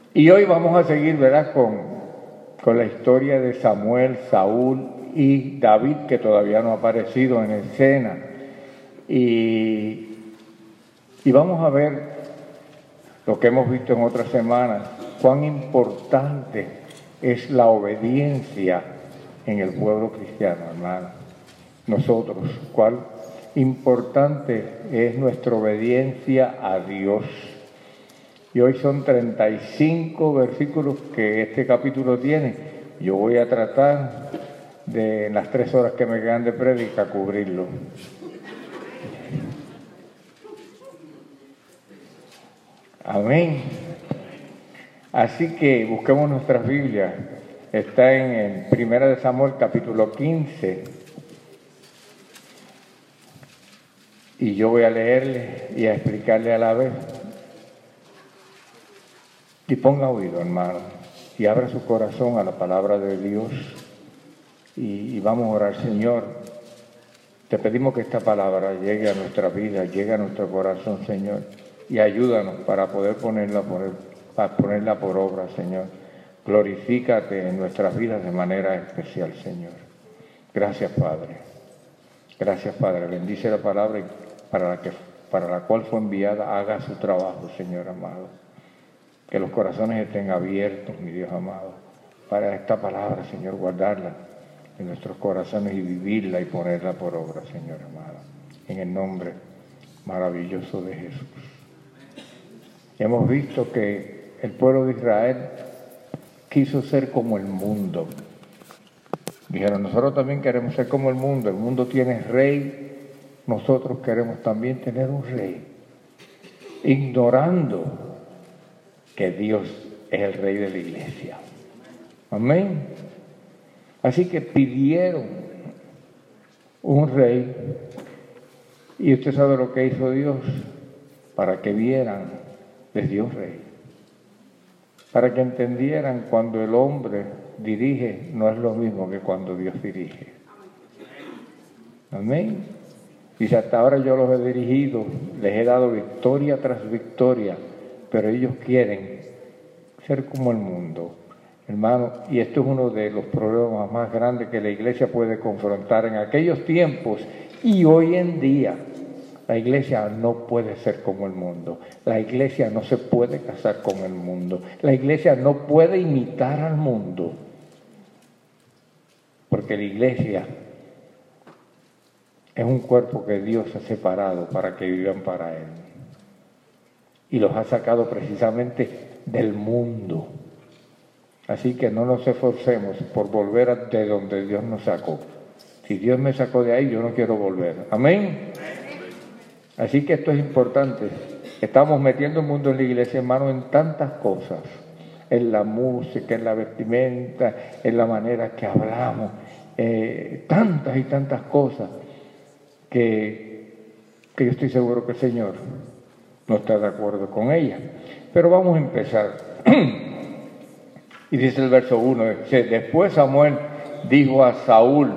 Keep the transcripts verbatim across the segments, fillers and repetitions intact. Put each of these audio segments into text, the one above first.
Y hoy vamos a seguir, ¿verdad?, con, con la historia de Samuel, Saúl y David, que todavía no ha aparecido en escena. Y, y vamos a ver lo que hemos visto en otras semanas, cuán importante es la obediencia en el pueblo cristiano, hermano. Nosotros, cuán importante es nuestra obediencia a Dios. Y hoy son treinta y cinco versículos que este capítulo tiene. Yo voy a tratar de, en las tres horas que me quedan de prédica, cubrirlo. Amén. Así que busquemos nuestras Biblias. Está en, en Primera de Samuel, capítulo quince. Y yo voy a leerle y a explicarle a la vez. Y ponga oído, hermano, y abra su corazón a la palabra de Dios. Y, y vamos a orar. Señor, te pedimos que esta palabra llegue a nuestra vida, llegue a nuestro corazón, Señor. Y ayúdanos para poder ponerla por, para ponerla por obra, Señor. Glorifícate en nuestras vidas de manera especial, Señor. Gracias, Padre. Gracias, Padre. Bendice la palabra y para la, que, para la cual fue enviada, haga su trabajo, Señor amado. Que los corazones estén abiertos, mi Dios amado, para esta palabra, Señor, guardarla en nuestros corazones y vivirla y ponerla por obra, Señor amado. En el nombre maravilloso de Jesús. Hemos visto que el pueblo de Israel quiso ser como el mundo. Dijeron, nosotros también queremos ser como el mundo. El mundo tiene rey, nosotros queremos también tener un rey. Ignorando que Dios es el rey de la iglesia. Amén. Así que pidieron un rey. Y usted sabe lo que hizo Dios. Para que vieran, les dio un rey. Para que entendieran cuando el hombre dirige, no es lo mismo que cuando Dios dirige. Amén. Dice, hasta ahora yo los he dirigido, les he dado victoria tras victoria, pero ellos quieren ser como el mundo, hermano, y esto es uno de los problemas más grandes que la iglesia puede confrontar en aquellos tiempos y hoy en día. La iglesia no puede ser como el mundo, la iglesia no se puede casar con el mundo, la iglesia no puede imitar al mundo, porque la iglesia es un cuerpo que Dios ha separado para que vivan para Él. Y los ha sacado precisamente del mundo. Así que no nos esforcemos por volver a de donde Dios nos sacó. Si Dios me sacó de ahí, yo no quiero volver. Amén. Así que esto es importante. Estamos metiendo el mundo en la iglesia, hermano, en tantas cosas. En la música, en la vestimenta, en la manera que hablamos. Eh, tantas y tantas cosas que, que yo estoy seguro que el Señor no está de acuerdo con ella. Pero vamos a empezar. Y dice el verso uno, dice, después Samuel dijo a Saúl,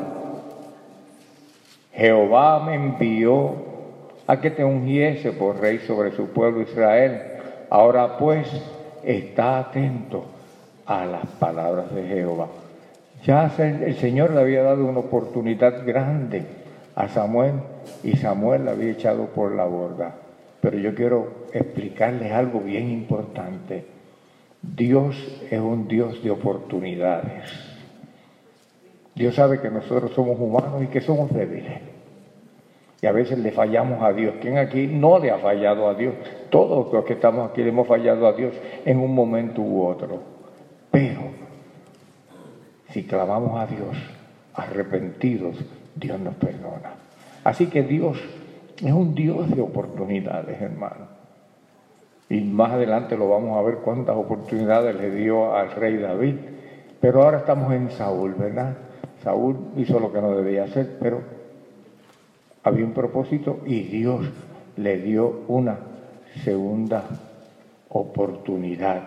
Jehová me envió a que te ungiese por rey sobre su pueblo Israel. Ahora pues, está atento a las palabras de Jehová. Ya el Señor le había dado una oportunidad grande a Samuel y Samuel la había echado por la borda. Pero yo quiero explicarles algo bien importante. Dios es un Dios de oportunidades. Dios sabe que nosotros somos humanos y que somos débiles. Y a veces le fallamos a Dios. ¿Quién aquí no le ha fallado a Dios? Todos los que estamos aquí le hemos fallado a Dios en un momento u otro. Pero si clamamos a Dios arrepentidos, Dios nos perdona. Así que Dios es un Dios de oportunidades, hermano. Y más adelante lo vamos a ver cuántas oportunidades le dio al rey David. Pero ahora estamos en Saúl, ¿verdad? Saúl hizo lo que no debía hacer, pero había un propósito y Dios le dio una segunda oportunidad.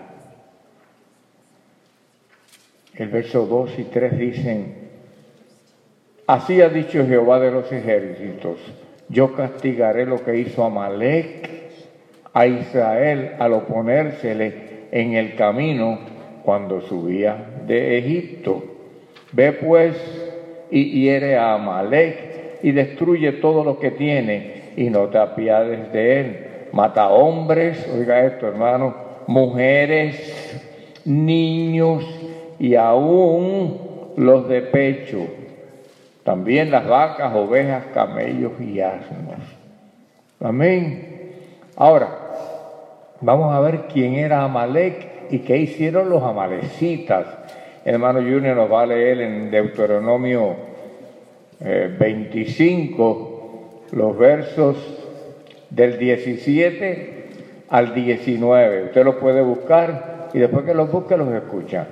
El verso dos y tres dicen, así ha dicho Jehová de los ejércitos, yo castigaré lo que hizo Amalec a Israel al oponérsele en el camino cuando subía de Egipto. Ve pues y hiere a Amalec y destruye todo lo que tiene y no te apiades de él. Mata hombres, oiga esto hermano, mujeres, niños y aún los de pecho. También las vacas, ovejas, camellos y asnos. Amén. Ahora, vamos a ver quién era Amalec y qué hicieron los amalecitas. El hermano Junior nos va a leer en Deuteronomio eh, veinticinco, los versos del diecisiete al diecinueve. Usted los puede buscar y después que los busque los escucha.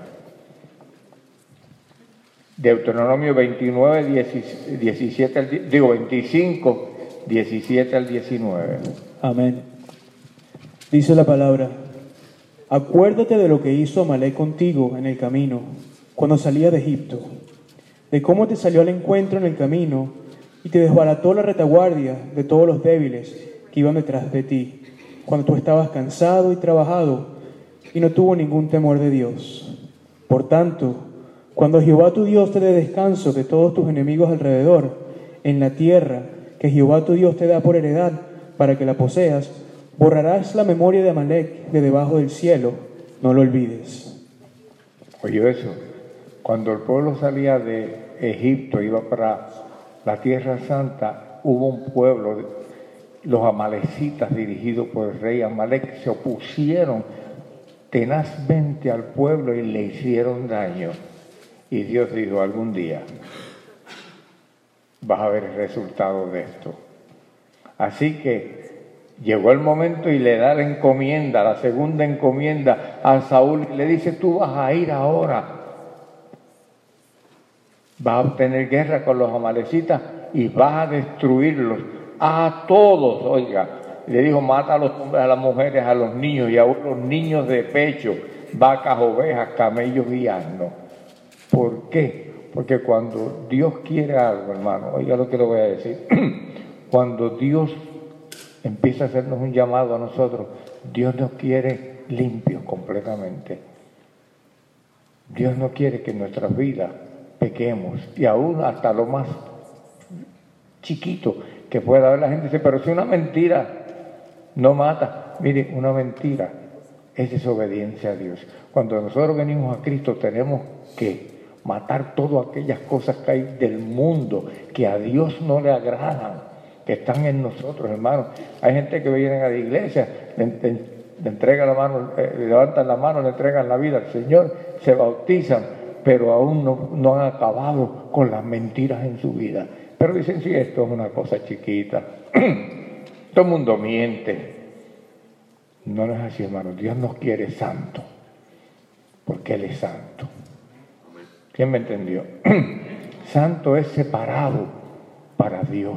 Deuteronomio veintinueve, diecisiete, al, digo veinticinco, diecisiete al diecinueve. Amén. Dice la palabra: acuérdate de lo que hizo Amalec contigo en el camino, cuando salía de Egipto, de cómo te salió al encuentro en el camino y te desbarató la retaguardia de todos los débiles que iban detrás de ti, cuando tú estabas cansado y trabajado y no tuvo ningún temor de Dios. Por tanto, cuando Jehová tu Dios te dé descanso de todos tus enemigos alrededor, en la tierra que Jehová tu Dios te da por heredad para que la poseas, borrarás la memoria de Amalec de debajo del cielo, no lo olvides. Oye eso, cuando el pueblo salía de Egipto, iba para la Tierra Santa, hubo un pueblo, los amalecitas dirigidos por el rey Amalec, se opusieron tenazmente al pueblo y le hicieron daño. Y Dios dijo, algún día vas a ver el resultado de esto. Así que llegó el momento y le da la encomienda, la segunda encomienda a Saúl, y le dice, tú vas a ir ahora, vas a tener guerra con los amalecitas y vas a destruirlos a todos. Oiga, le dijo, mata a los hombres, a las mujeres, a los niños y a los niños de pecho, vacas, ovejas, camellos y asnos. ¿Por qué? Porque cuando Dios quiere algo, hermano, oiga lo que le voy a decir, cuando Dios empieza a hacernos un llamado a nosotros, Dios nos quiere limpios completamente. Dios no quiere que en nuestras vidas pequemos, y aún hasta lo más chiquito que pueda haber. La gente dice, pero si una mentira no mata. Mire, una mentira es desobediencia a Dios. Cuando nosotros venimos a Cristo tenemos que matar todas aquellas cosas que hay del mundo que a Dios no le agradan, que están en nosotros, hermanos. Hay gente que viene a la iglesia, le, le, le entregan la mano, eh, le levantan la mano, le entregan la vida al Señor, se bautizan, pero aún no, no han acabado con las mentiras en su vida. Pero dicen, sí, esto es una cosa chiquita. Todo el mundo miente. No es así, hermano. Dios nos quiere santo, porque Él es santo. ¿Quién me entendió? Santo es separado para Dios.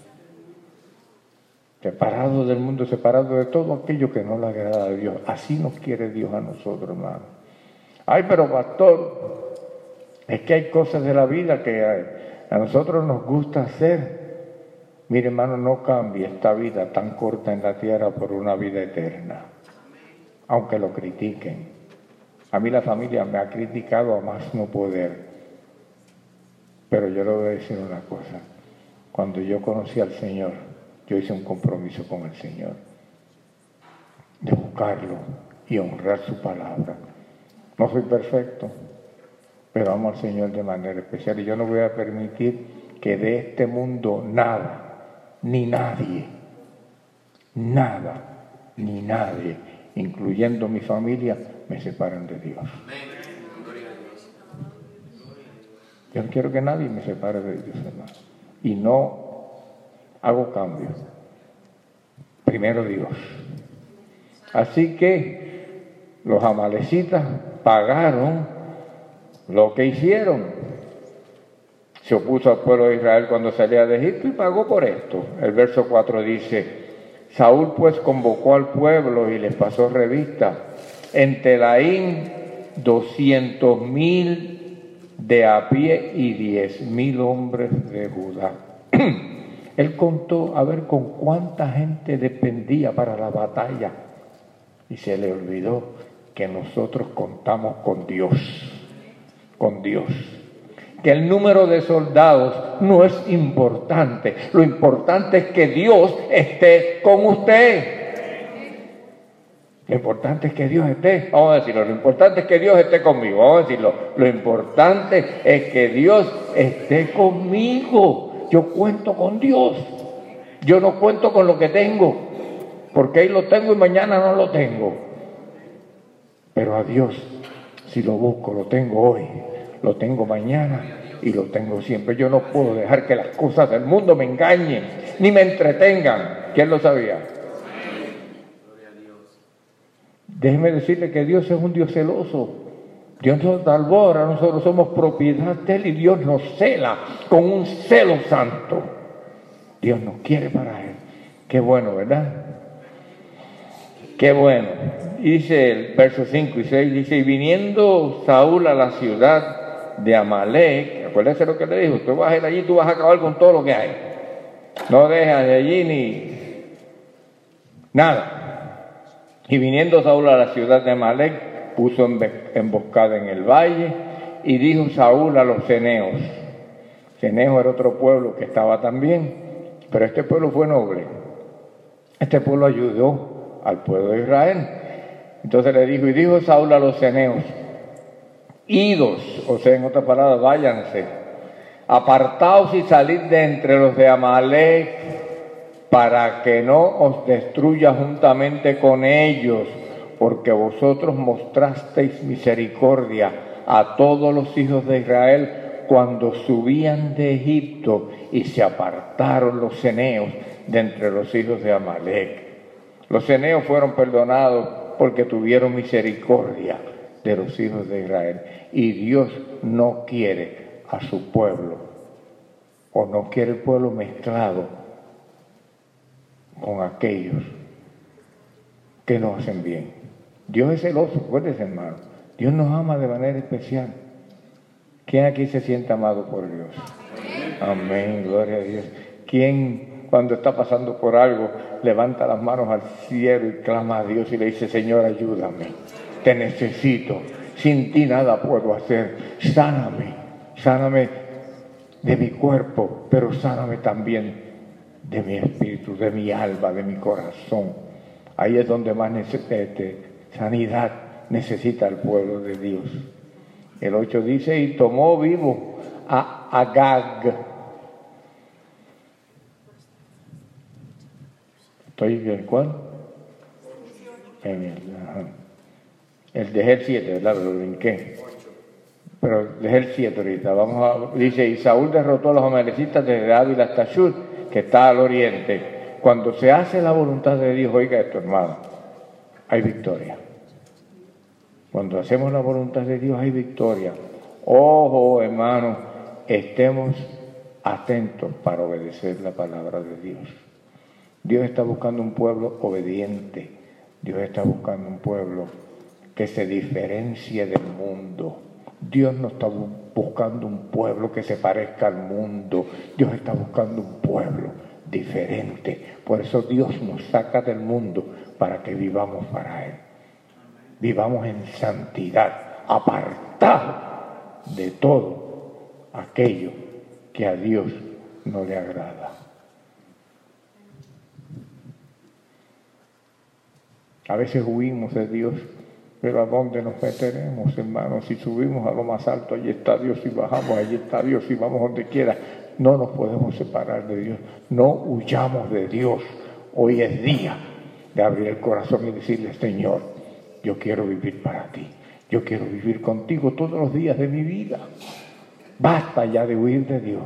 Separado del mundo, separado de todo aquello que no le agrada a Dios. Así nos quiere Dios a nosotros, hermano. Ay, pero pastor, es que hay cosas de la vida que a nosotros nos gusta hacer. Mire, hermano, no cambie esta vida tan corta en la tierra por una vida eterna, aunque lo critiquen. A mí la familia me ha criticado a más no poder, pero yo le voy a decir una cosa. Cuando yo conocí al Señor, yo hice un compromiso con el Señor de buscarlo y honrar su palabra. No soy perfecto, pero amo al Señor de manera especial, y yo no voy a permitir que de este mundo nada, ni nadie, nada, ni nadie, incluyendo mi familia, me separen de Dios. Yo no quiero que nadie me separe de Dios, hermano. Y no hago cambios. Primero Dios. Así que los amalecitas pagaron lo que hicieron. Se opuso al pueblo de Israel cuando salía de Egipto y pagó por esto. El verso cuatro dice, Saúl pues convocó al pueblo y les pasó revista. En Telaín, doscientos mil de a pie y diez mil hombres de Judá. Él contó a ver con cuánta gente dependía para la batalla y se le olvidó que nosotros contamos con Dios, con Dios. Que el número de soldados no es importante, lo importante es que Dios esté con usted. Lo importante es que Dios esté, vamos a decirlo, lo importante es que Dios esté conmigo, vamos a decirlo, lo importante es que Dios esté conmigo. Yo cuento con Dios, yo no cuento con lo que tengo, porque ahí lo tengo y mañana no lo tengo. Pero a Dios, si lo busco, lo tengo hoy, lo tengo mañana y lo tengo siempre. Yo no puedo dejar que las cosas del mundo me engañen, ni me entretengan. ¿Quién lo sabía? Déjeme decirle que Dios es un Dios celoso. Dios nos salvó, ahora nosotros somos propiedad de Él y Dios nos cela con un celo santo. Dios nos quiere para Él. Qué bueno, ¿verdad? Qué bueno. Dice el verso cinco y seis, dice, y viniendo Saúl a la ciudad de Amalek, acuérdese lo que le dijo, tú vas a ir allí, tú vas a acabar con todo lo que hay. No dejas de allí ni nada. Y viniendo Saúl a la ciudad de Amalek, puso emboscada en el valle, y dijo Saúl a los ceneos. Ceneos era otro pueblo que estaba también, pero este pueblo fue noble. Este pueblo ayudó al pueblo de Israel. Entonces le dijo, y dijo Saúl a los ceneos, idos, o sea, en otras palabras, váyanse, apartaos y salid de entre los de Amalek, para que no os destruya juntamente con ellos, porque vosotros mostrasteis misericordia a todos los hijos de Israel cuando subían de Egipto, y se apartaron los ceneos de entre los hijos de Amalek. Los ceneos fueron perdonados porque tuvieron misericordia de los hijos de Israel, y Dios no quiere a su pueblo, o no quiere el pueblo mezclado con aquellos que no hacen bien. Dios es celoso, acuérdense, hermano. Dios nos ama de manera especial. ¿Quién aquí se siente amado por Dios? Amén, Amén, gloria a Dios. ¿Quién, cuando está pasando por algo, levanta las manos al cielo y clama a Dios y le dice, Señor, ayúdame, te necesito, sin ti nada puedo hacer, sáname, sáname de mi cuerpo, pero sáname también de mi espíritu, de mi alma, de mi corazón. Ahí es donde más necesita, sanidad necesita el pueblo de Dios. El ocho dice, y tomó vivo a Agag. ¿Estoy en el cuál? En el, ajá. el dejé el siete, ¿verdad? Lo brinqué. Pero dejé el siete ahorita. Vamos a, dice, y Saúl derrotó a los amalecitas desde Ávila hasta Shur, que está al oriente. Cuando se hace la voluntad de Dios, oiga esto, hermano, hay victoria. Cuando hacemos la voluntad de Dios hay victoria. Ojo, hermano, estemos atentos para obedecer la palabra de Dios. Dios está buscando un pueblo obediente. Dios está buscando un pueblo que se diferencie del mundo. Dios no está buscando un pueblo que se parezca al mundo. Dios está buscando un pueblo diferente. Por eso Dios nos saca del mundo para que vivamos para Él. Vivamos en santidad, apartados de todo aquello que a Dios no le agrada. A veces huimos de Dios, pero ¿a dónde nos meteremos, hermanos? Si subimos a lo más alto, allí está Dios. Si bajamos, allí está Dios. Si vamos donde quiera, no nos podemos separar de Dios. No huyamos de Dios. Hoy es día de abrir el corazón y decirle, Señor, yo quiero vivir para ti. Yo quiero vivir contigo todos los días de mi vida. Basta ya de huir de Dios.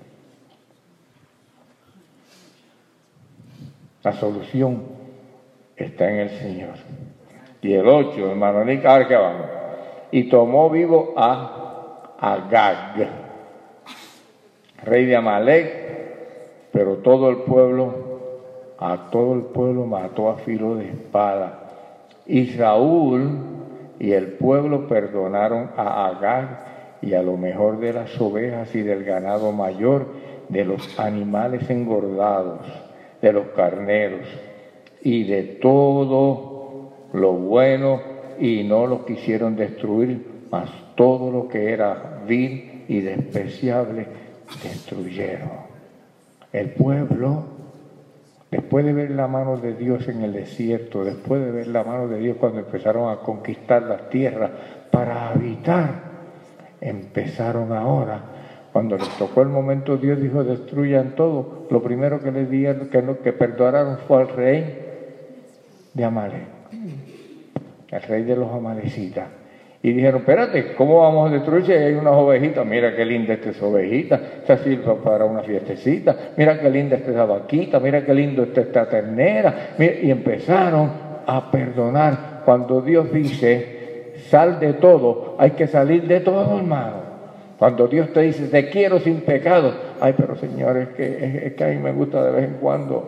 La solución está en el Señor. Y el ocho, hermano, ni cada que vamos. Y tomó vivo a Agag, rey de Amalek, pero todo el pueblo, a todo el pueblo mató a filo de espada. Y Saúl y el pueblo perdonaron a Agag y a lo mejor de las ovejas y del ganado mayor, de los animales engordados, de los carneros y de todo lo bueno y no lo quisieron destruir, mas todo lo que era vil y despreciable destruyeron. El pueblo, después de ver la mano de Dios en el desierto, después de ver la mano de Dios cuando empezaron a conquistar las tierras para habitar, empezaron ahora, cuando les tocó el momento, Dios dijo, destruyan todo. Lo primero que les dijeron, que, no, que perdonaron fue al rey de Amalek, el rey de los amalecitas. Y dijeron, espérate, ¿cómo vamos a destruir si hay unas ovejitas? Mira qué linda esta es ovejita, esta sirve para una fiestecita, mira qué linda esta esa vaquita, mira qué lindo esta esta ternera. Mira, y empezaron a perdonar. Cuando Dios dice, sal de todo, hay que salir de todo, hermano. Cuando Dios te dice, te quiero sin pecado, ay, pero Señor, es que, es, es que a mí me gusta de vez en cuando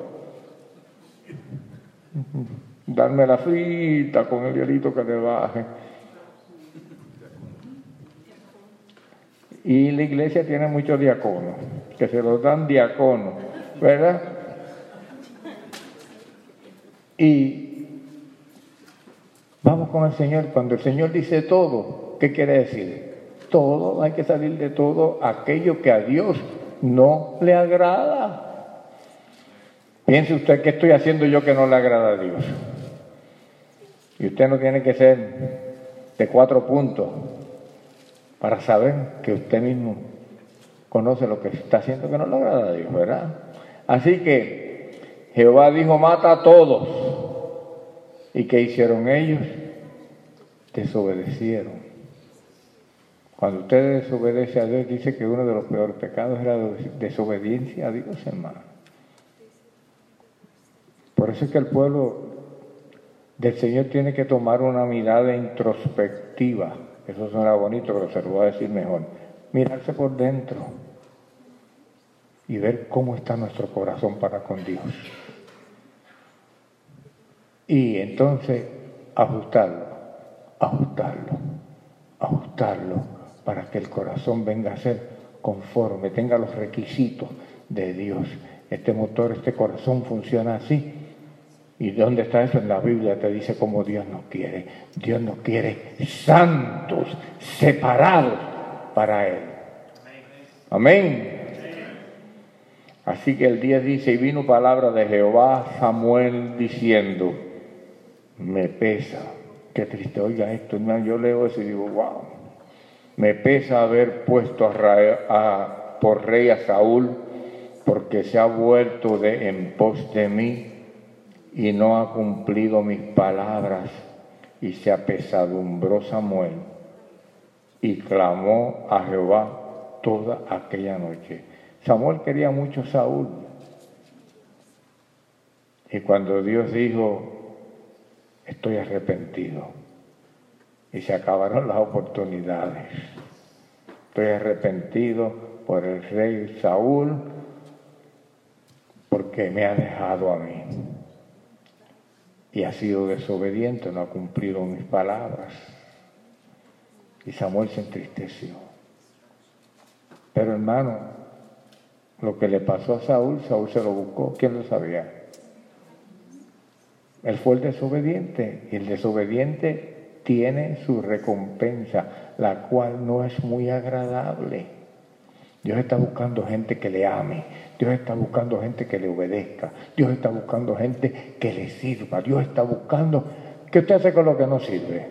darme la frita con el hielito que le baje. Y la iglesia tiene muchos diáconos, que se los dan diáconos, ¿verdad? Y vamos con el Señor. Cuando el Señor dice todo, ¿qué quiere decir? Todo, hay que salir de todo aquello que a Dios no le agrada. Piense usted, ¿qué estoy haciendo yo que no le agrada a Dios? Y usted no tiene que ser de cuatro puntos para saber que usted mismo conoce lo que está haciendo que no le agrada a Dios, ¿verdad? Así que Jehová dijo, mata a todos. ¿Y qué hicieron ellos? Desobedecieron. Cuando usted desobedece a Dios, dice que uno de los peores pecados era la desobediencia a Dios, hermano. Por eso es que el pueblo del Señor tiene que tomar una mirada introspectiva. Eso suena bonito, pero se lo voy a decir mejor. Mirarse por dentro y ver cómo está nuestro corazón para con Dios. Y entonces ajustarlo, ajustarlo, ajustarlo para que el corazón venga a ser conforme, tenga los requisitos de Dios. Este motor, este corazón funciona así. ¿Y dónde está eso? En la Biblia te dice cómo Dios nos quiere. Dios nos quiere santos, separados para Él. Amén. Así que el diez dice, y vino palabra de Jehová a Samuel diciendo, me pesa. Qué triste, oiga esto, hermano, yo leo eso y digo, wow. Me pesa haber puesto a, Ra- a por rey a Saúl, porque se ha vuelto de en pos de mí y no ha cumplido mis palabras. Y se apesadumbró Samuel y clamó a Jehová toda aquella noche. Samuel quería mucho a Saúl. Y cuando Dios dijo, estoy arrepentido, y se acabaron las oportunidades. Estoy arrepentido por el rey Saúl, porque me ha dejado a mí. Y ha sido desobediente, no ha cumplido mis palabras. Y Samuel se entristeció. Pero hermano, lo que le pasó a Saúl, Saúl se lo buscó. ¿Quién lo sabía? Él fue el desobediente. Y el desobediente tiene su recompensa, la cual no es muy agradable. Dios está buscando gente que le ame. Dios está buscando gente que le obedezca. Dios está buscando gente que le sirva. Dios está buscando... ¿Qué usted hace con lo que no sirve?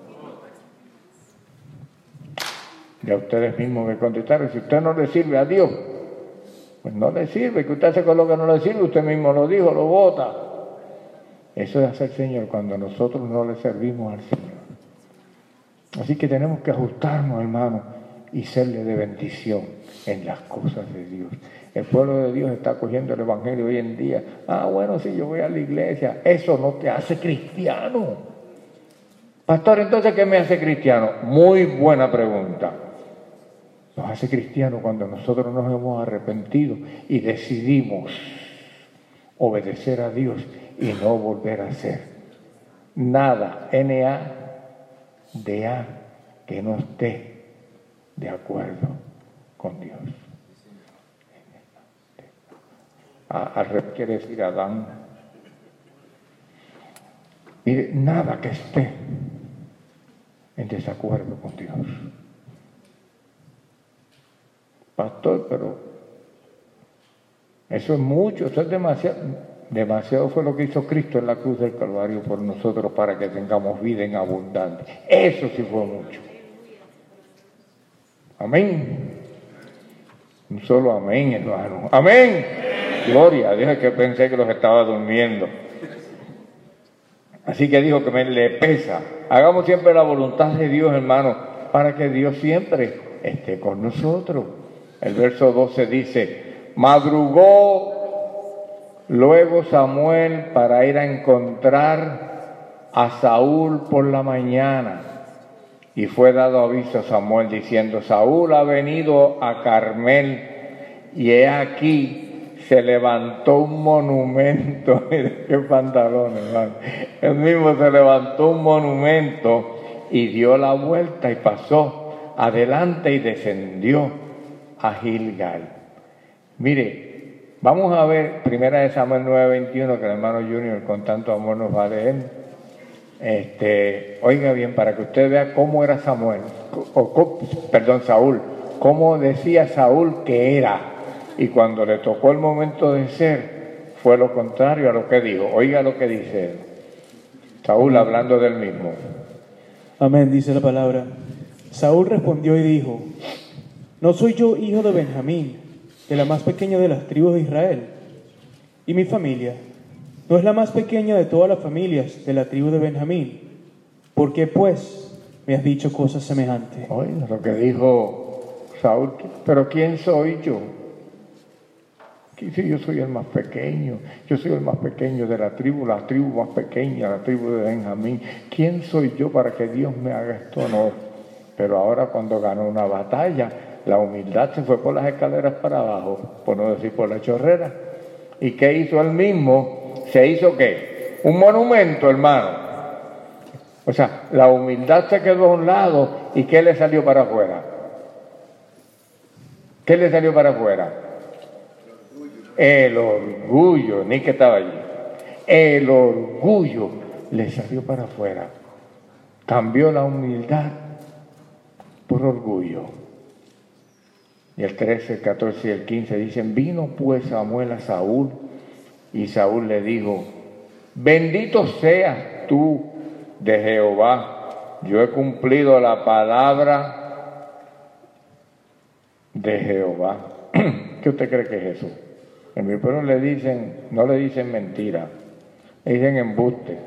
Ya ustedes mismos me contestaron. Si usted no le sirve a Dios, pues no le sirve. ¿Qué usted hace con lo que no le sirve? Usted mismo lo dijo, lo bota. Eso es hacer Señor cuando nosotros no le servimos al Señor. Así que tenemos que ajustarnos, hermano, y serle de bendición en las cosas de Dios. El pueblo de Dios está cogiendo el evangelio hoy en día. Ah, bueno, sí, yo voy a la iglesia. Eso no te hace cristiano. Pastor, entonces, ¿qué me hace cristiano? Muy buena pregunta. Nos hace cristiano cuando nosotros nos hemos arrepentido y decidimos obedecer a Dios y no volver a hacer nada, N A D A, que no esté de acuerdo con Dios. Al revés quiere decir Adán. Mire, nada que esté en desacuerdo con Dios. Pastor, pero eso es mucho, eso es demasiado. Demasiado fue lo que hizo Cristo en la cruz del Calvario por nosotros para que tengamos vida en abundancia. Eso sí fue mucho. Amén. Un solo amén, hermano. Amén. Gloria a Dios, que pensé que los estaba durmiendo. Así que dijo que me le pesa. Hagamos siempre la voluntad de Dios, hermano, para que Dios siempre esté con nosotros. El verso doce dice, madrugó luego Samuel para ir a encontrar a Saúl por la mañana. Y fue dado aviso a Samuel diciendo, Saúl ha venido a Carmel y he aquí se levantó un monumento. Mire qué pantalones, hermano. Él mismo se levantó un monumento y dio la vuelta y pasó adelante y descendió a Gilgal. Mire, vamos a ver Primera de Samuel nueve veintiuno, que el hermano Junior con tanto amor nos va a leer. Este, oiga bien, para que usted vea cómo era Samuel, o, o, perdón, Saúl, cómo decía Saúl que era, y cuando le tocó el momento de ser, fue lo contrario a lo que dijo. Oiga lo que dice él. Saúl hablando del mismo. Amén, dice la palabra. Saúl respondió y dijo, ¿no soy yo hijo de Benjamín, de la más pequeña de las tribus de Israel? ¿Y mi familia no es la más pequeña de todas las familias de la tribu de Benjamín? ¿Por qué, pues, me has dicho cosas semejantes? Oiga lo que dijo Saúl, pero ¿quién soy yo? Si yo soy el más pequeño, yo soy el más pequeño de la tribu, la tribu más pequeña, la tribu de Benjamín. ¿Quién soy yo para que Dios me haga esto honor? Pero ahora cuando ganó una batalla, la humildad se fue por las escaleras para abajo, por no decir por la chorrera. ¿Y qué hizo él mismo? ¿Se hizo qué? Un monumento, hermano. O sea, la humildad se quedó a un lado y ¿qué le salió para afuera? ¿Qué le salió para afuera? El orgullo, ni que estaba allí. El orgullo le salió para afuera. Cambió la humildad por orgullo. Y el trece, el catorce y el quince dicen, vino pues Samuel a Saúl y Saúl le dijo, bendito seas tú de Jehová, yo he cumplido la palabra de Jehová. ¿Qué usted cree que es eso? En mi pueblo le dicen, no le dicen mentira, le dicen embuste.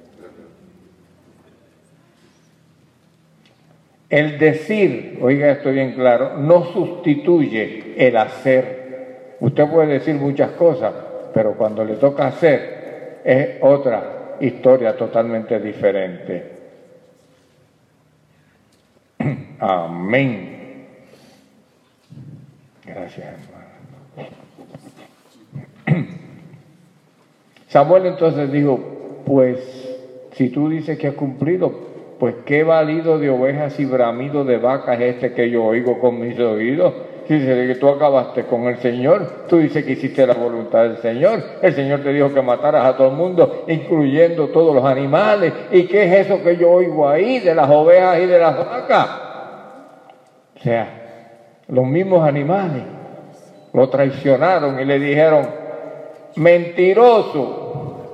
El decir, oiga esto bien claro, no sustituye el hacer. Usted puede decir muchas cosas, pero cuando le toca hacer es otra historia totalmente diferente. Amén. Gracias, hermano. Samuel entonces dijo, pues si tú dices que has cumplido, pues qué valido de ovejas y bramido de vacas es este que yo oigo con mis oídos. Si dice que tú acabaste con el Señor, tú dices que hiciste la voluntad del Señor. El Señor te dijo que mataras a todo el mundo, incluyendo todos los animales. ¿Y qué es eso que yo oigo ahí de las ovejas y de las vacas? O sea, los mismos animales lo traicionaron y le dijeron, mentiroso.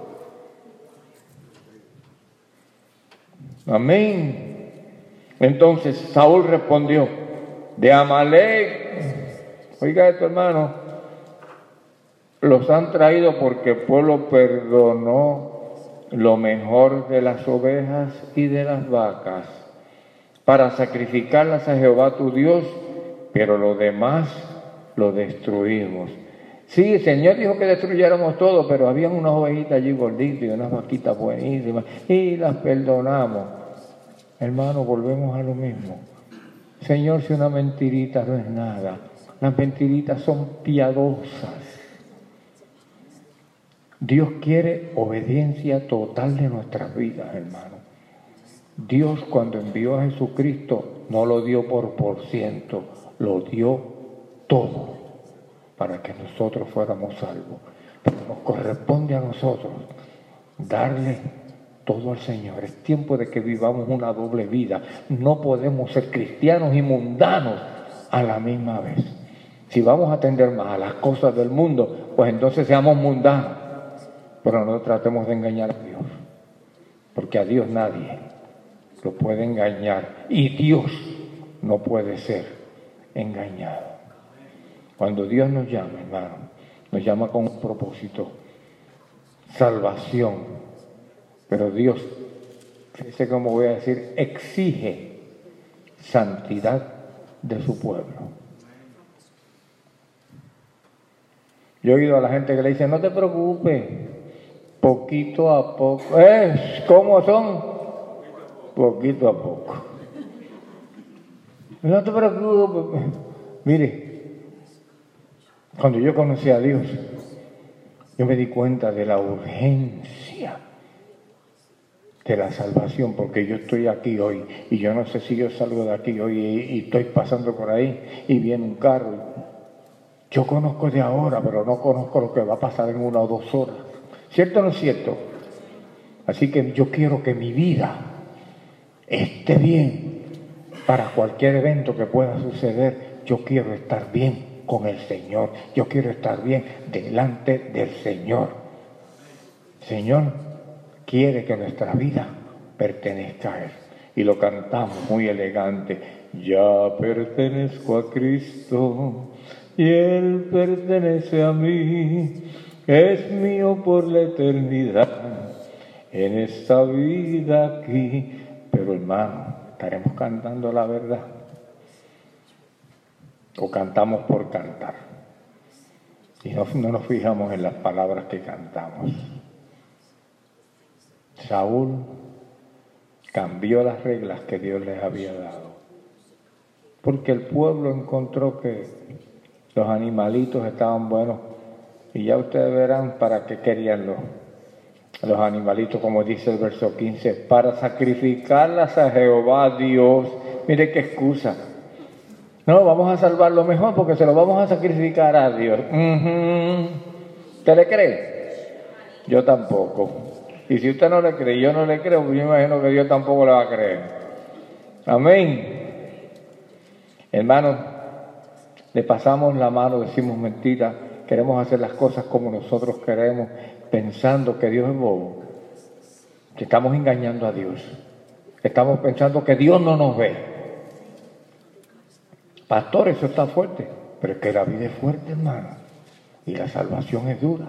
Amén. Entonces Saúl respondió, de Amalek, oiga esto hermano, los han traído porque el pueblo perdonó lo mejor de las ovejas y de las vacas para sacrificarlas a Jehová tu Dios, pero lo demás lo destruimos. Sí, el Señor dijo que destruyéramos todo, pero había unas ovejitas allí gorditas y unas vaquitas buenísimas y las perdonamos. Hermano, volvemos a lo mismo. Señor, si una mentirita no es nada, las mentiritas son piadosas. Dios quiere obediencia total de nuestras vidas, hermano. Dios cuando envió a Jesucristo no lo dio por por ciento, lo dio todo para que nosotros fuéramos salvos. Pero nos corresponde a nosotros darle todo al Señor. Es tiempo de que vivamos una doble vida. No podemos ser cristianos y mundanos a la misma vez. Si vamos a atender más a las cosas del mundo, pues entonces seamos mundanos. Pero no tratemos de engañar a Dios, porque a Dios nadie lo puede engañar y Dios no puede ser engañado. Cuando Dios nos llama, hermano, nos llama con un propósito, salvación. Pero Dios, fíjese cómo voy a decir, exige santidad de su pueblo. Yo he oído a la gente que le dice, no te preocupes, poquito a poco. ¿Eh? ¿Cómo son? Poquito a poco. No te preocupes. Mire, cuando yo conocí a Dios, yo me di cuenta de la urgencia de la salvación, porque yo estoy aquí hoy y yo no sé si yo salgo de aquí hoy y, y estoy pasando por ahí y viene un carro. Yo conozco de ahora, pero no conozco lo que va a pasar en una o dos horas. ¿Cierto o no es cierto? Así que yo quiero que mi vida esté bien para cualquier evento que pueda suceder. Yo quiero estar bien con el Señor. Yo quiero estar bien delante del Señor. Señor quiere que nuestra vida pertenezca a Él. Y lo cantamos muy elegante. Ya pertenezco a Cristo y Él pertenece a mí. Es mío por la eternidad en esta vida aquí. Pero hermano, estaremos cantando la verdad o cantamos por cantar y no, no nos fijamos en las palabras que cantamos. Saúl cambió las reglas que Dios les había dado porque el pueblo encontró que los animalitos estaban buenos y ya ustedes verán para qué querían los, los animalitos, como dice el verso quince, para sacrificarlas a Jehová Dios. Mire qué excusa. No, vamos a salvarlo mejor porque se lo vamos a sacrificar a Dios. Uh-huh. ¿Usted le cree? Yo tampoco. Y si usted no le cree, yo no le creo, pues yo imagino que Dios tampoco le va a creer. Amén. Hermanos, le pasamos la mano, decimos mentiras, queremos hacer las cosas como nosotros queremos, pensando que Dios es bobo, que estamos engañando a Dios. Estamos pensando que Dios no nos ve. Pastor, eso está fuerte, pero es que la vida es fuerte, hermano, y la salvación es dura.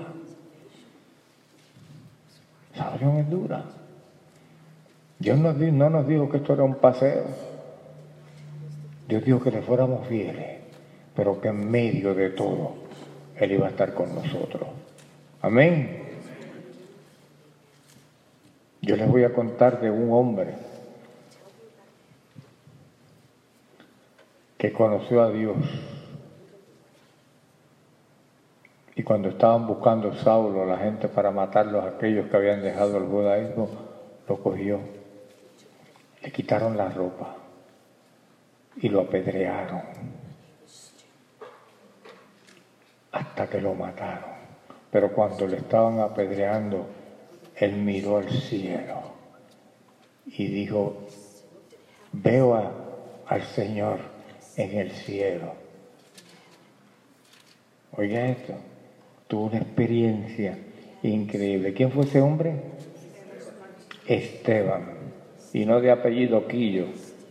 La salvación es dura. Dios nos, no nos dijo que esto era un paseo. Dios dijo que le fuéramos fieles, pero que en medio de todo Él iba a estar con nosotros. Amén. Yo les voy a contar de un hombre que conoció a Dios y cuando estaban buscando Saulo, la gente para matarlos, aquellos que habían dejado el judaísmo, lo cogió, le quitaron la ropa y lo apedrearon hasta que lo mataron. Pero cuando le estaban apedreando, él miró al cielo y dijo, veo a, al Señor en el cielo. Oiga esto, tuvo una experiencia increíble. ¿Quién fue ese hombre? Esteban, y no de apellido Quillo.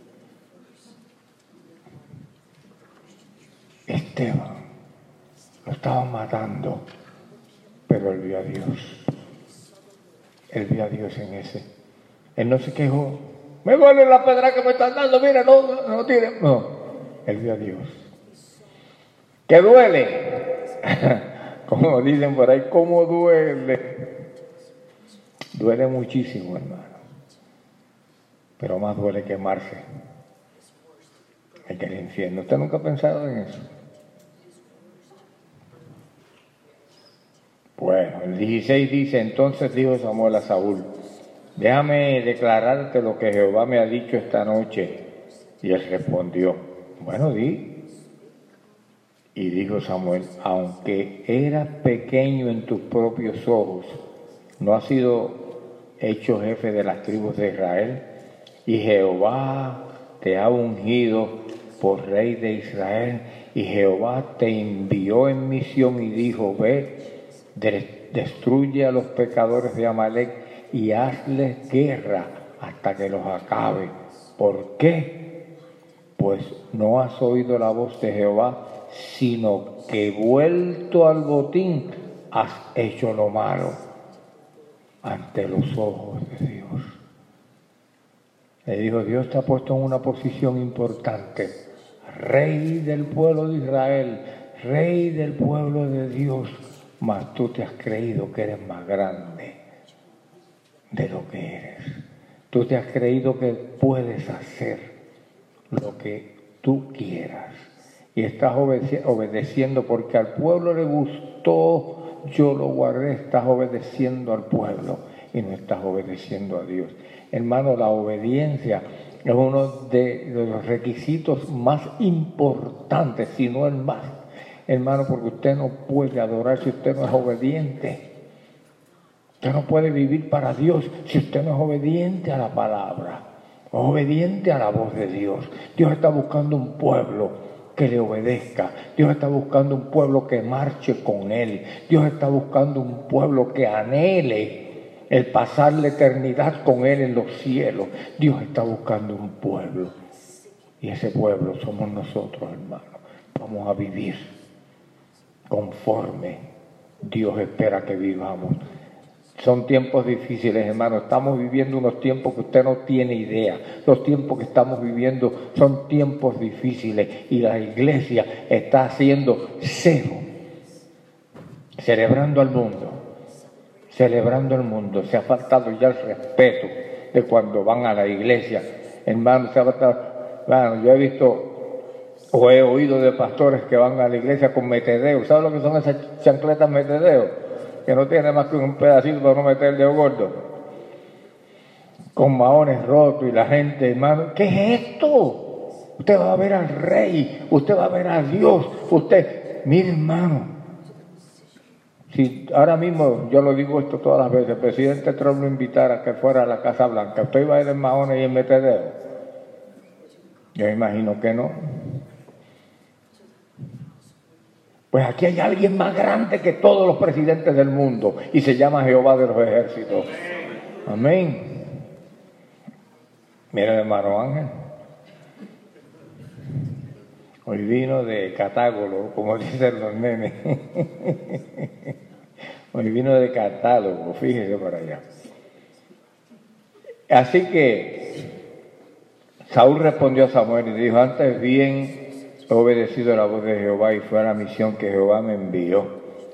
Esteban, lo estaban matando, pero él vio a Dios. Él vio a Dios en ese. Él no se quejó. Me duele la pedra que me están dando, mira, no, no, no tire. No, él vio a Dios. ¿Qué duele? Como dicen por ahí, ¿cómo duele? Duele muchísimo, hermano. Pero más duele quemarse que el infierno. ¿Usted nunca ha pensado en eso? Bueno, el dieciséis dice, entonces dijo Samuel a Saúl, déjame declararte lo que Jehová me ha dicho esta noche. Y él respondió, bueno, di. Y dijo Samuel, aunque eras pequeño en tus propios ojos, no has sido hecho jefe de las tribus de Israel, y Jehová te ha ungido por rey de Israel, y Jehová te envió en misión y dijo, ve, de- destruye a los pecadores de Amalek y hazles guerra hasta que los acabe. ¿Por qué? Pues no has oído la voz de Jehová, sino que vuelto al botín has hecho lo malo ante los ojos de Dios. Le dijo, Dios te ha puesto en una posición importante, rey del pueblo de Israel, rey del pueblo de Dios, mas tú te has creído que eres más grande de lo que eres. Tú te has creído que puedes hacer lo que tú quieras y estás obede- obedeciendo porque al pueblo le gustó, yo lo guardé. Estás obedeciendo al pueblo y no estás obedeciendo a Dios. Hermano, la obediencia es uno de los requisitos más importantes, si no el más. Hermano, porque usted no puede adorar si usted no es obediente. Usted no puede vivir para Dios si usted no es obediente a la palabra, obediente a la voz de Dios. Dios está buscando un pueblo que le obedezca. Dios está buscando un pueblo que marche con Él. Dios está buscando un pueblo que anhele el pasar la eternidad con Él en los cielos. Dios está buscando un pueblo. Y ese pueblo somos nosotros, hermanos. Vamos a vivir conforme Dios espera que vivamos. Son tiempos difíciles, hermano. Estamos viviendo unos tiempos que usted no tiene idea. Los tiempos que estamos viviendo son tiempos difíciles y la iglesia está haciendo cero, celebrando al mundo, celebrando al mundo. Se ha faltado ya el respeto de cuando van a la iglesia, hermano. Se ha faltado. Bueno, yo he visto o he oído de pastores que van a la iglesia con metedeo. ¿Sabes lo que son esas chancletas metedeo? Que no tiene más que un pedacito para no meter el dedo gordo, con maones rotos y la gente, hermano, ¿qué es esto? Usted va a ver al rey, usted va a ver a Dios, usted, mire hermano, si ahora mismo, yo lo digo esto todas las veces, el presidente Trump lo invitara a que fuera a la Casa Blanca, ¿usted iba a ir en maones y en metedeo? Yo imagino que no. Pues aquí hay alguien más grande que todos los presidentes del mundo y se llama Jehová de los ejércitos. Amén. Mira, hermano Ángel. Hoy vino de catálogo, como dicen los nenes. Hoy vino de catálogo, fíjese por allá. Así que Saúl respondió a Samuel y dijo, antes bien he obedecido la voz de Jehová y fue a la misión que Jehová me envió.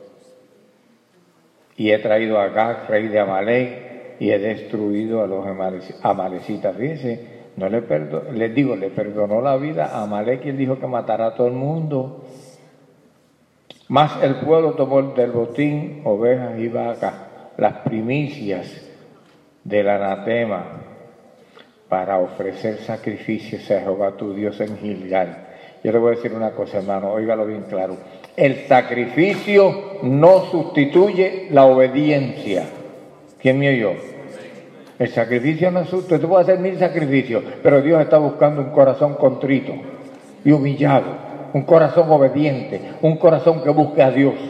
Y he traído a Agag, rey de Amalek, y he destruido a los amalecitas. Fíjense, no le perdo, les digo, le perdonó la vida a Amalek y él dijo que matará a todo el mundo. Mas el pueblo tomó del botín ovejas y vacas, las primicias del anatema, para ofrecer sacrificios a Jehová tu Dios en Gilgal. Yo le voy a decir una cosa, hermano, óigalo bien claro. El sacrificio no sustituye la obediencia. ¿Quién me oyó? El sacrificio no sustituye. Tú puedes hacer mil sacrificios, pero Dios está buscando un corazón contrito y humillado, un corazón obediente, un corazón que busque a Dios.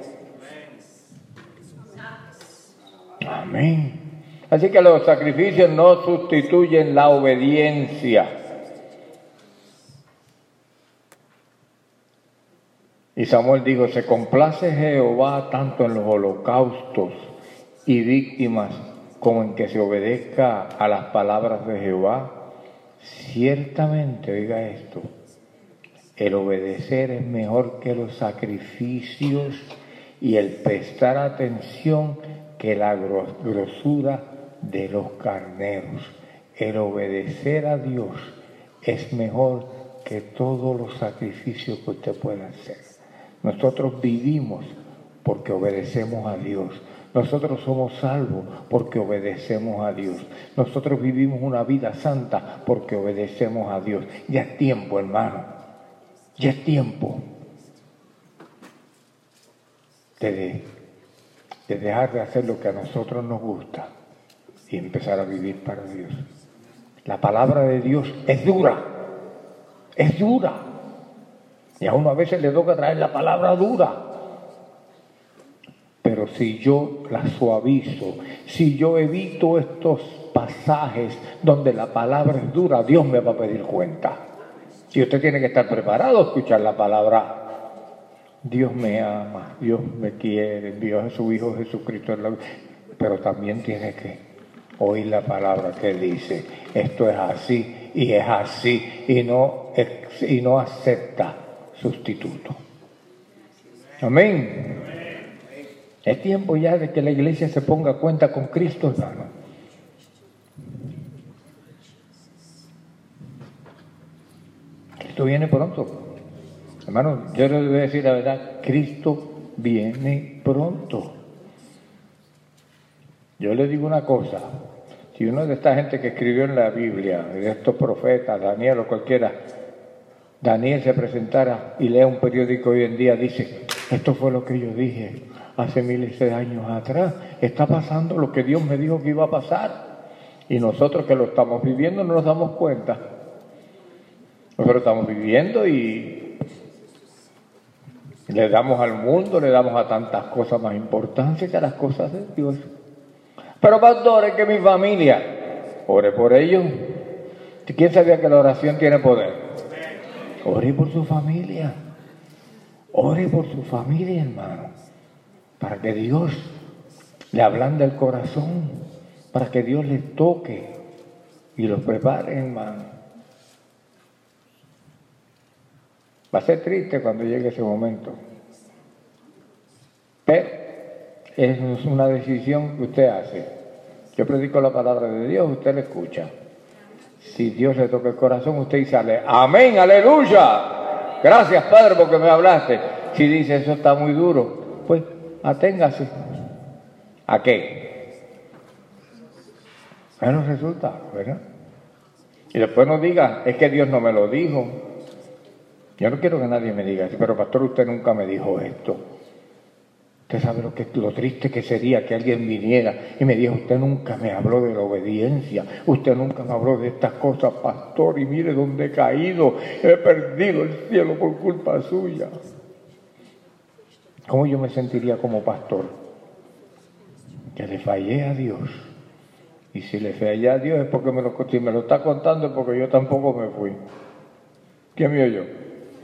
Amén. Así que los sacrificios no sustituyen la obediencia. Y Samuel dijo, se complace Jehová tanto en los holocaustos y víctimas como en que se obedezca a las palabras de Jehová. Ciertamente, oiga esto, el obedecer es mejor que los sacrificios y el prestar atención que la grosura de los carneros. El obedecer a Dios es mejor que todos los sacrificios que usted pueda hacer. Nosotros vivimos porque obedecemos a Dios. Nosotros somos salvos porque obedecemos a Dios. Nosotros vivimos una vida santa porque obedecemos a Dios. Ya es tiempo, hermano. Ya es tiempo de, de dejar de hacer lo que a nosotros nos gusta y empezar a vivir para Dios. La palabra de Dios es dura, es dura. Y a uno a veces le toca traer la palabra dura. Pero si yo la suavizo, si yo evito estos pasajes donde la palabra es dura, Dios me va a pedir cuenta. Y usted tiene que estar preparado a escuchar la palabra. Dios me ama, Dios me quiere, envió a su Hijo Jesucristo. Pero también tiene que oír la palabra que dice, esto es así y es así, y no, y no acepta sustituto. Amén. Es tiempo ya de que la iglesia se ponga a cuenta con Cristo, hermano. Cristo viene pronto. Hermano, yo les voy a decir la verdad, Cristo viene pronto. Yo les digo una cosa, si uno de esta gente que escribió en la Biblia, de estos profetas, Daniel o cualquiera, Daniel se presentara y lea un periódico hoy en día, dice, esto fue lo que yo dije hace miles de años atrás, está pasando lo que Dios me dijo que iba a pasar, y nosotros que lo estamos viviendo no nos damos cuenta. Nosotros estamos viviendo y le damos al mundo, le damos a tantas cosas más importantes que a las cosas de Dios. Pero pastor, es que mi familia, ore por ellos. ¿Quién sabía que la oración tiene poder? Ore por su familia. Ore por su familia, hermano. Para que Dios le ablande el corazón. Para que Dios les toque y los prepare, hermano. Va a ser triste cuando llegue ese momento. Pero es una decisión que usted hace. Yo predico la palabra de Dios, usted la escucha. Si Dios le toca el corazón, usted sale, amén, aleluya. Gracias, Padre, porque me hablaste. Si dice, eso está muy duro, pues aténgase. ¿A qué? A los resultados, ¿verdad? Y después no diga, es que Dios no me lo dijo. Yo no quiero que nadie me diga, pero pastor, usted nunca me dijo esto. Usted sabe lo, que, lo triste que sería que alguien viniera y me dijo, usted nunca me habló de la obediencia, usted nunca me habló de estas cosas, pastor, y mire dónde he caído, he perdido el cielo por culpa suya. ¿Cómo yo me sentiría como pastor? Que le fallé a Dios. Y si le fallé a Dios es porque me lo, si me lo está contando es porque yo tampoco me fui. ¿Quién me oyó?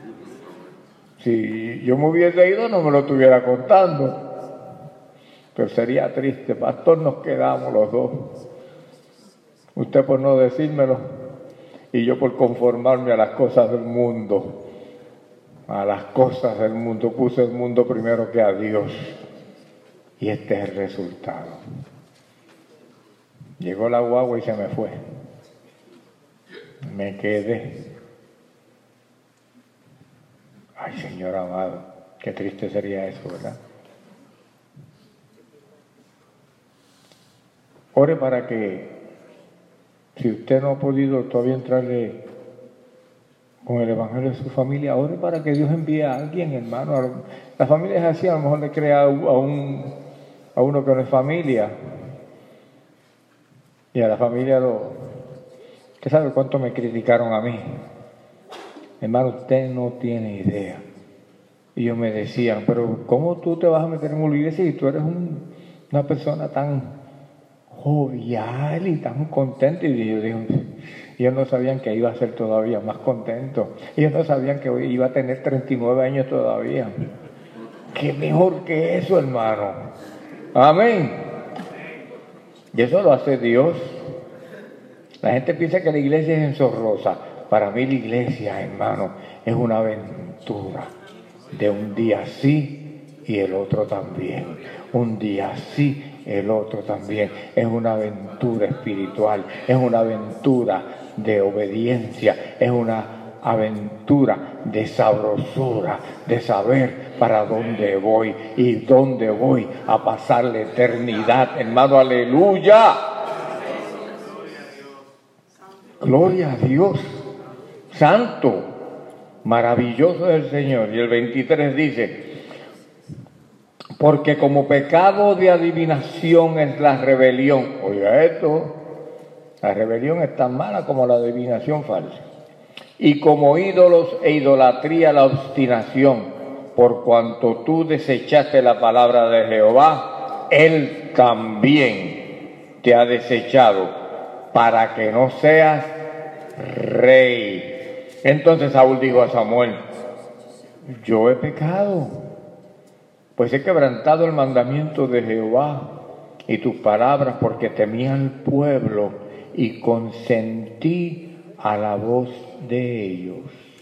Si yo me hubiese ido no me lo estuviera contando, pero sería triste. Pastor, nos quedamos los dos, usted por no decírmelo y yo por conformarme a las cosas del mundo. A las cosas del mundo, puse el mundo primero que a Dios, y este es el resultado. Llegó la guagua y se me fue, me quedé. Ay, Señor amado, qué triste sería eso, ¿verdad? Ore para que, si usted no ha podido todavía entrarle con el evangelio de su familia, ore para que Dios envíe a alguien, hermano. La familia es así, a lo mejor le crea a, un, a uno que no es familia, y a la familia lo... ¿Usted sabe cuánto me criticaron a mí? Hermano, usted no tiene idea. Y ellos me decían, pero ¿cómo tú te vas a meter en una iglesia si tú eres un, una persona tan jovial y tan contenta? Y yo digo, ellos no sabían que iba a ser todavía más contento. Ellos no sabían que iba a tener treinta y nueve años todavía. ¿Qué mejor que eso, hermano? Amén. Y eso lo hace Dios. La gente piensa que la iglesia es enzorrosa. Para mí la iglesia, hermano, es una aventura de un día sí y el otro también. Un día sí, el otro también. Es una aventura espiritual, es una aventura de obediencia, es una aventura de sabrosura, de saber para dónde voy y dónde voy a pasar la eternidad, hermano, aleluya. Gloria a Dios. Santo, maravilloso es el Señor. Y el veintitrés dice, Porque como pecado de adivinación es la rebelión. Oiga esto, la rebelión es tan mala como la adivinación falsa. Y como ídolos e idolatría la obstinación, por cuanto tú desechaste la palabra de Jehová, Él también te ha desechado para que no seas rey. Entonces Saúl dijo a Samuel, yo he pecado, pues he quebrantado el mandamiento de Jehová y tus palabras, porque temía al pueblo y consentí a la voz de ellos.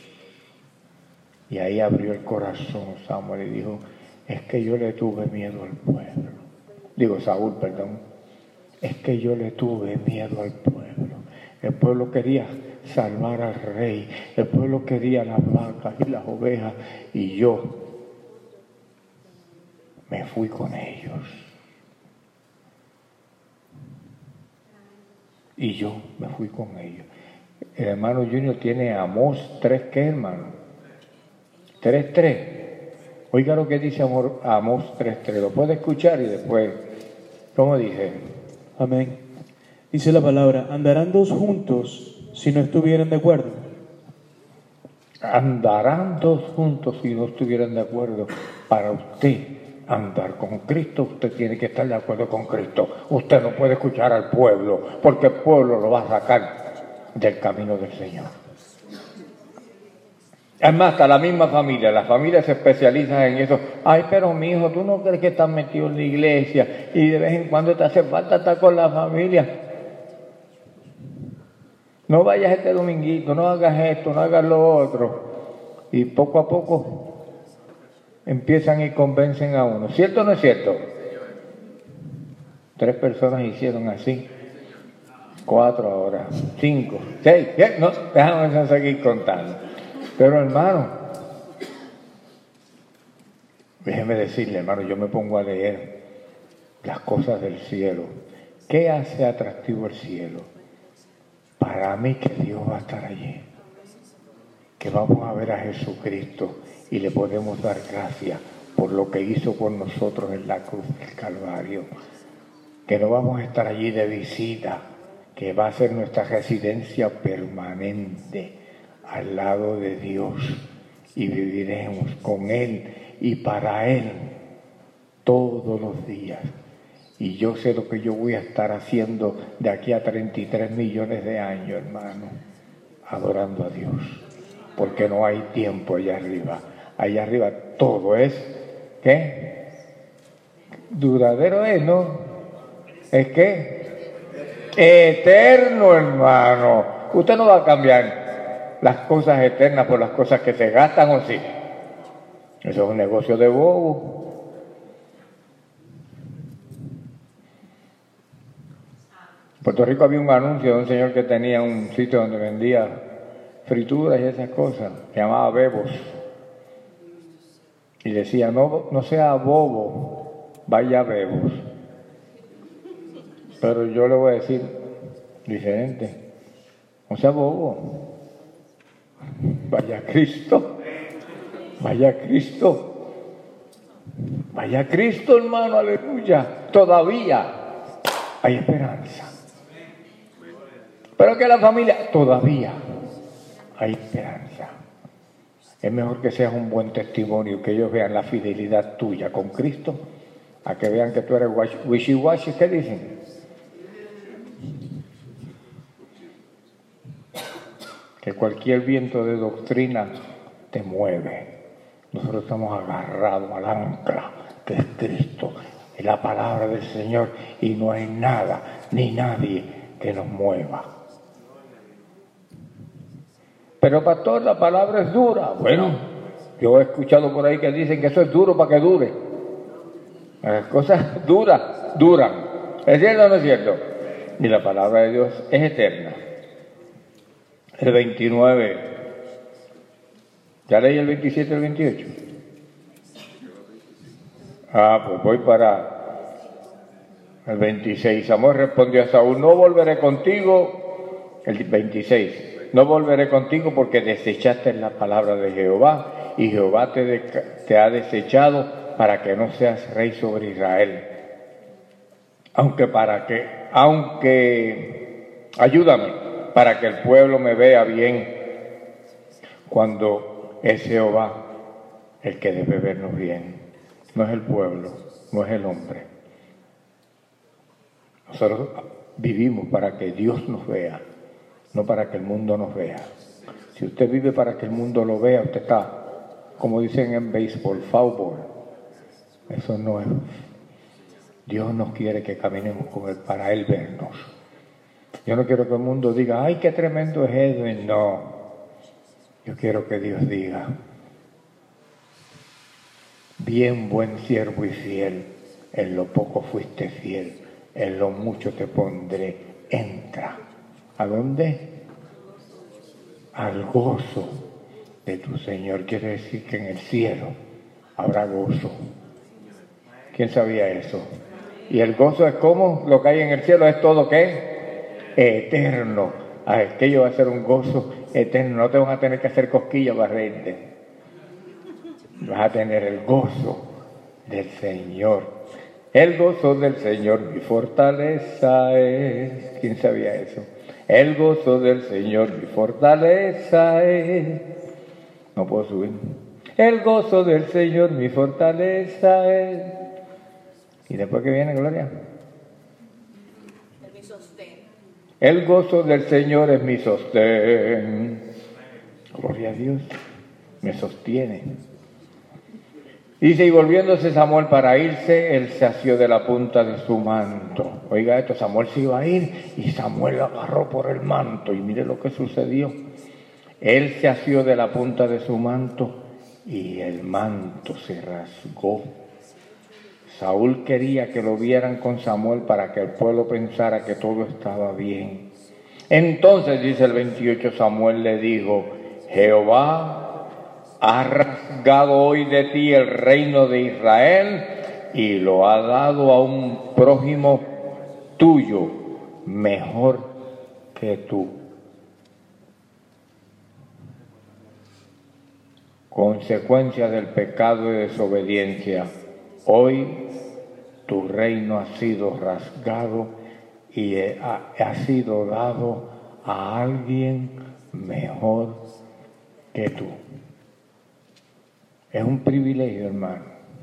Y ahí abrió el corazón Samuel y dijo, es que yo le tuve miedo al pueblo. Digo, Saúl, perdón. Es que yo le tuve miedo al pueblo. El pueblo quería salvar al rey. El pueblo quería las vacas y las ovejas. Y yo me fui con ellos. Y yo me fui con ellos. El hermano Junior tiene Amós tres, ¿qué, hermano? tres tres. Oiga lo que dice Amós tres tres. Lo puede escuchar y después, ¿cómo dice? Amén. Dice la palabra, andarán dos juntos si no estuvieran de acuerdo. Andarán dos juntos si no estuvieran de acuerdo. Para usted andar con Cristo, usted tiene que estar de acuerdo con Cristo. Usted no puede escuchar al pueblo, porque el pueblo lo va a sacar del camino del Señor. Es más, hasta la misma familia, la familia se especializa en eso. Ay, pero mi hijo, ¿tú no crees que estás metido en la iglesia y de vez en cuando te hace falta estar con la familia? No vayas este dominguito, no hagas esto, no hagas lo otro. Y poco a poco empiezan y convencen a uno. ¿Cierto o no es cierto? Tres personas hicieron así. Cuatro ahora, cinco, seis, ¿qué? No, déjame seguir contando. Pero hermano, déjeme decirle, hermano, yo me pongo a leer las cosas del cielo. ¿Qué hace atractivo el cielo? Para mí que Dios va a estar allí. Que vamos a ver a Jesucristo y le podemos dar gracias por lo que hizo por nosotros en la cruz del Calvario. Que no vamos a estar allí de visita, que va a ser nuestra residencia permanente al lado de Dios y viviremos con Él y para Él todos los días. Y yo sé lo que yo voy a estar haciendo de aquí a treinta y tres millones de años, hermano, adorando a Dios, porque no hay tiempo allá arriba. Allá arriba todo es, ¿qué? Duradero es, ¿no? ¿Es qué? Eterno, hermano. Usted no va a cambiar las cosas eternas por las cosas que se gastan, ¿o sí? Eso es un negocio de bobo. En Puerto Rico había un anuncio de un señor que tenía un sitio donde vendía frituras y esas cosas, se llamaba Bebos. Y decía, no, no sea bobo, vaya Bebos. Pero yo le voy a decir diferente. No sea bobo. Vaya Cristo. Vaya Cristo. Vaya Cristo, hermano, aleluya. Todavía hay esperanza. Pero que la familia, todavía hay esperanza. Es mejor que seas un buen testimonio, que ellos vean la fidelidad tuya con Cristo, a que vean que tú eres wishy-washy. ¿Qué dicen? Que cualquier viento de doctrina te mueve. Nosotros estamos agarrados al ancla, que es Cristo, es la palabra del Señor, y no hay nada ni nadie que nos mueva. Pero pastor, la palabra es dura. Bueno, yo he escuchado por ahí que dicen que eso es duro para que dure. Las cosas duras, duran. ¿Es cierto o no es cierto? Y la palabra de Dios es eterna. El veintinueve. ¿Ya leí el veintisiete y el veintiocho? Ah, pues voy para el veintiséis. Samuel respondió a Saúl, no volveré contigo. El veintiséis. No volveré contigo porque desechaste la palabra de Jehová y Jehová te, de, te ha desechado para que no seas rey sobre Israel. Aunque para que, aunque, ayúdame, para que el pueblo me vea bien, cuando es Jehová el que debe vernos bien. No es el pueblo, no es el hombre. Nosotros vivimos para que Dios nos vea, no para que el mundo nos vea. Si usted vive para que el mundo lo vea, usted está, como dicen en béisbol, foul ball. Eso no es. Dios nos quiere que caminemos con Él para Él vernos. Yo no quiero que el mundo diga, ay, qué tremendo es Edwin. No. Yo quiero que Dios diga, bien, buen siervo y fiel, en lo poco fuiste fiel, en lo mucho te pondré, entra. ¿A dónde? Al gozo de tu Señor. Quiere decir que en el cielo habrá gozo. ¿Quién sabía eso? Y el gozo es como lo que hay en el cielo, es todo ¿qué? Eterno. Aquello va a ser un gozo eterno. No te van a tener que hacer cosquillas para reírte. Vas a tener el gozo del Señor. El gozo del Señor mi fortaleza es. ¿Quién sabía eso? El gozo del Señor mi fortaleza es. No puedo subir. El gozo del Señor mi fortaleza es. ¿Y después qué viene, Gloria? Mi sostén. El gozo del Señor es mi sostén. Gloria a Dios. Me sostiene. Dice, y volviéndose Samuel para irse, él se asió de la punta de su manto. Oiga esto, Samuel se iba a ir y Samuel lo agarró por el manto. Y mire lo que sucedió. Él se asió de la punta de su manto y el manto se rasgó. Saúl quería que lo vieran con Samuel para que el pueblo pensara que todo estaba bien. Entonces, dice el veintiocho, Samuel le dijo, Jehová ha rasgado hoy de ti el reino de Israel y lo ha dado a un prójimo tuyo mejor que tú. Consecuencia del pecado y desobediencia. Hoy tu reino ha sido rasgado y ha, ha sido dado a alguien mejor que tú. Es un privilegio, hermano.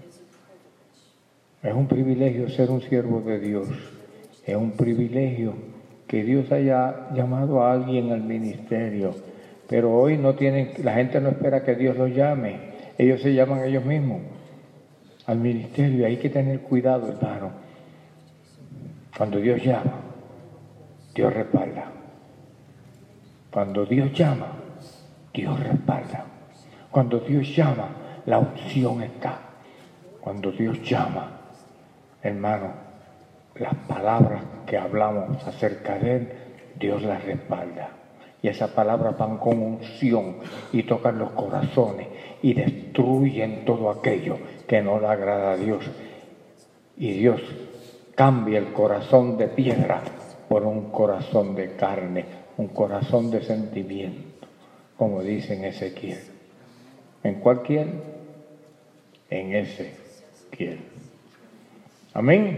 Es un privilegio ser un siervo de Dios. Es un privilegio que Dios haya llamado a alguien al ministerio. Pero hoy no tienen, la gente no espera que Dios los llame. Ellos se llaman ellos mismos al ministerio. Hay que tener cuidado, hermano. Cuando Dios llama, Dios respalda. Cuando Dios llama, Dios respalda. Cuando Dios llama, la opción está. Cuando Dios llama, hermano, las palabras que hablamos acerca de Él, Dios las respalda. Y esas palabras van con unción y tocan los corazones y destruyen todo aquello que no le agrada a Dios. Y Dios cambia el corazón de piedra por un corazón de carne, un corazón de sentimiento, como dice en Ezequiel. ¿En cuál quién? En Ezequiel. Amén.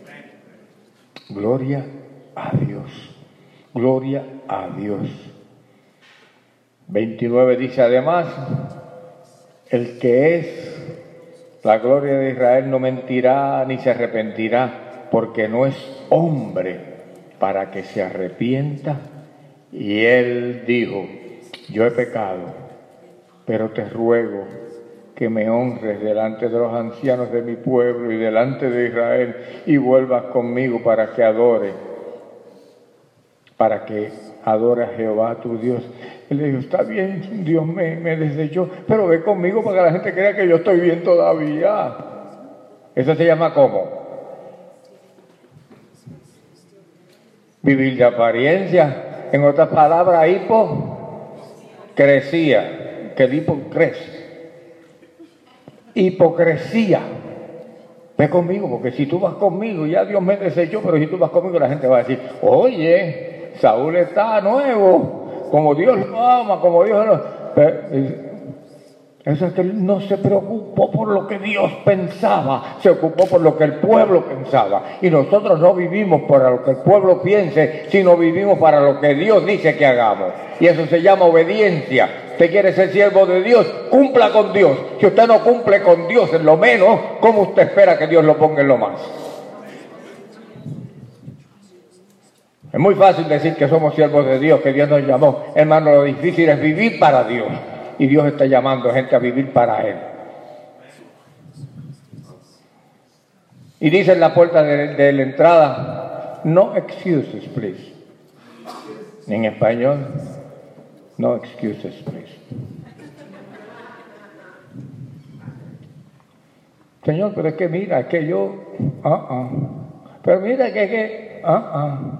Gloria a Dios. Gloria a Dios. veintinueve dice además, el que es la gloria de Israel no mentirá ni se arrepentirá, porque no es hombre para que se arrepienta. Y él dijo, yo he pecado, pero te ruego que me honres delante de los ancianos de mi pueblo y delante de Israel y vuelvas conmigo para que adore, para que adore a Jehová tu Dios. Él le dijo, está bien, Dios me, me desechó, pero ve conmigo para que la gente crea que yo estoy bien todavía. Eso se llama ¿cómo? Vivir de apariencia. En otras palabras, hipo crecía, que el hipo crece. Hipocresía. Ve conmigo, porque si tú vas conmigo, ya Dios me desechó, pero si tú vas conmigo, la gente va a decir, oye, Saúl está nuevo, como Dios lo ama, como Dios lo... Eso es que él no se preocupó por lo que Dios pensaba, se ocupó por lo que el pueblo pensaba. Y nosotros no vivimos para lo que el pueblo piense, sino vivimos para lo que Dios dice que hagamos. Y eso se llama obediencia. Usted quiere ser siervo de Dios, cumpla con Dios. Si usted no cumple con Dios en lo menos, ¿cómo usted espera que Dios lo ponga en lo más? Es muy fácil decir que somos siervos de Dios, que Dios nos llamó. Hermano, lo difícil es vivir para Dios. Y Dios está llamando a gente a vivir para Él. Y dice en la puerta de, de la entrada, no excuses, please. En español, no excuses, please. Señor, pero es que mira, es que yo, ah, uh, ah, uh. pero mira que es que, ah, uh, ah, uh.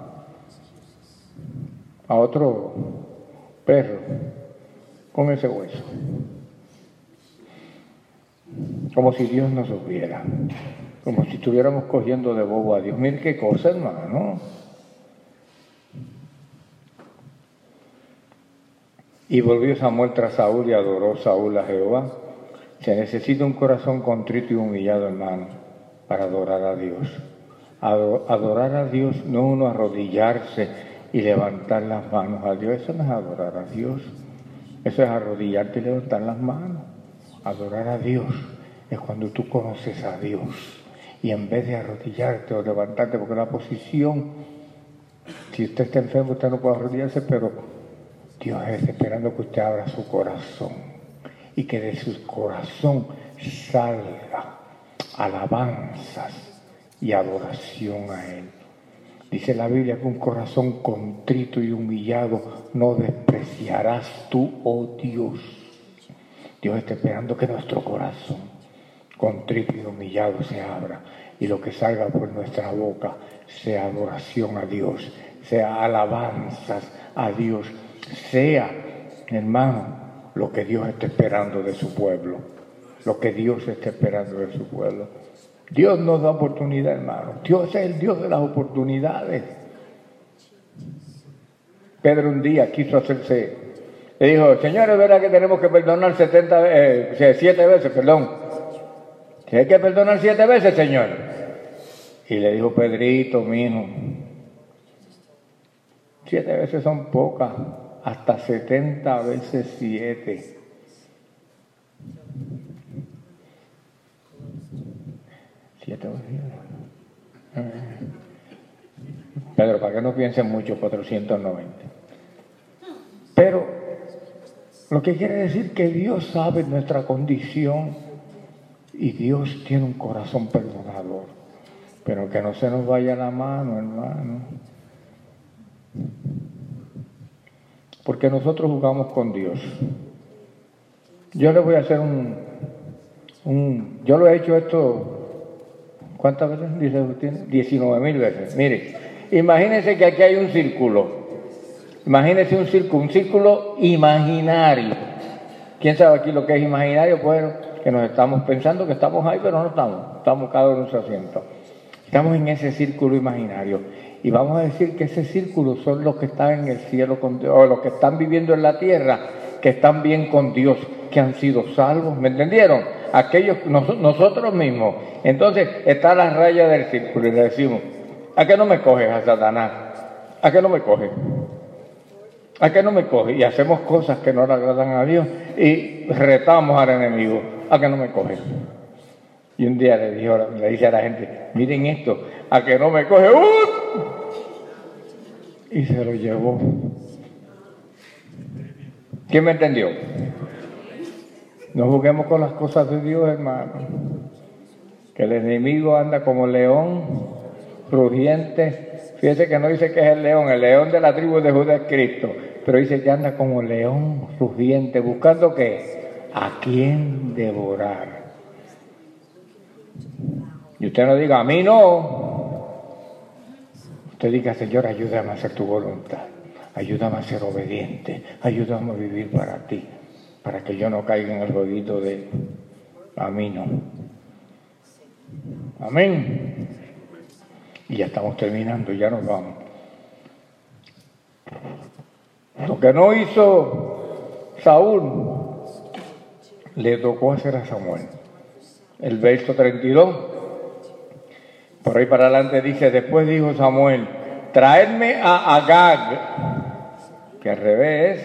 a otro perro con ese hueso. Como si Dios nos supiera. Como si estuviéramos cogiendo de bobo a Dios. Mire qué cosa, hermano. Y volvió Samuel tras Saúl y adoró Saúl a Jehová. Se necesita un corazón contrito y humillado, hermano, para adorar a Dios. Adorar a Dios no es uno arrodillarse y levantar las manos a Dios. Eso no es adorar a Dios. Eso es arrodillarte y levantar las manos. Adorar a Dios es cuando tú conoces a Dios. Y en vez de arrodillarte o levantarte, porque la posición, si usted está enfermo, usted no puede arrodillarse, pero Dios está esperando que usted abra su corazón. Y que de su corazón salga alabanzas y adoración a Él. Dice la Biblia que un corazón contrito y humillado no despreciarás tú, oh Dios. Dios está esperando que nuestro corazón contrito y humillado se abra y lo que salga por nuestra boca sea adoración a Dios, sea alabanzas a Dios, sea, hermano, lo que Dios está esperando de su pueblo, lo que Dios está esperando de su pueblo. Dios nos da oportunidad, hermano. Dios es el Dios de las oportunidades. Pedro un día quiso hacerse, le dijo, Señor, es verdad que tenemos que perdonar setenta, eh, siete veces, perdón. ¿Que hay que perdonar siete veces, Señor? Y le dijo, Pedrito, mijo, siete veces son pocas, hasta setenta veces siete. Siete veces. Pedro, para que no piensen mucho, cuatrocientos noventa. Pero lo que quiere decir que Dios sabe nuestra condición y Dios tiene un corazón perdonador. Pero que no se nos vaya la mano, hermano. Porque nosotros jugamos con Dios. Yo le voy a hacer un, un yo lo he hecho esto, ¿cuántas veces dice usted? diecinueve mil veces. Mire, imagínense que aquí hay un círculo. Imagínense un círculo, un círculo imaginario. ¿Quién sabe aquí lo que es imaginario? Pues que nos estamos pensando que estamos ahí, pero no estamos. Estamos cada uno en su asiento. Estamos en ese círculo imaginario. Y vamos a decir que ese círculo son los que están en el cielo con Dios, o los que están viviendo en la tierra, que están bien con Dios, que han sido salvos. ¿Me entendieron? Aquellos, nos, nosotros mismos. Entonces está la raya del círculo y le decimos, ¿a qué no me coges a Satanás? ¿A qué no me coges? ¿A qué no me coges? Y hacemos cosas que no le agradan a Dios y retamos al enemigo. ¿A qué no me coges? Y un día le, dijo, le dice a la gente, miren esto, ¿a que no me coge? ¡Uh! Y se lo llevó. ¿Quién me entendió? No juguemos con las cosas de Dios, hermano. Que el enemigo anda como león rugiente. Fíjese que no dice que es el león, el león de la tribu de Judá es Cristo, pero dice que anda como león rugiente, buscando ¿qué? A quién devorar. Y usted no diga, a mí no. Usted diga, Señor, ayúdame a hacer tu voluntad. Ayúdame a ser obediente. Ayúdame a vivir para ti. Para que yo no caiga en el jueguito de a mí no. Amén. Y ya estamos terminando, ya nos vamos. Lo que no hizo Saúl, le tocó hacer a Samuel. El verso treinta y dos, por ahí para adelante dice, después dijo Samuel, traedme a Agag, que al revés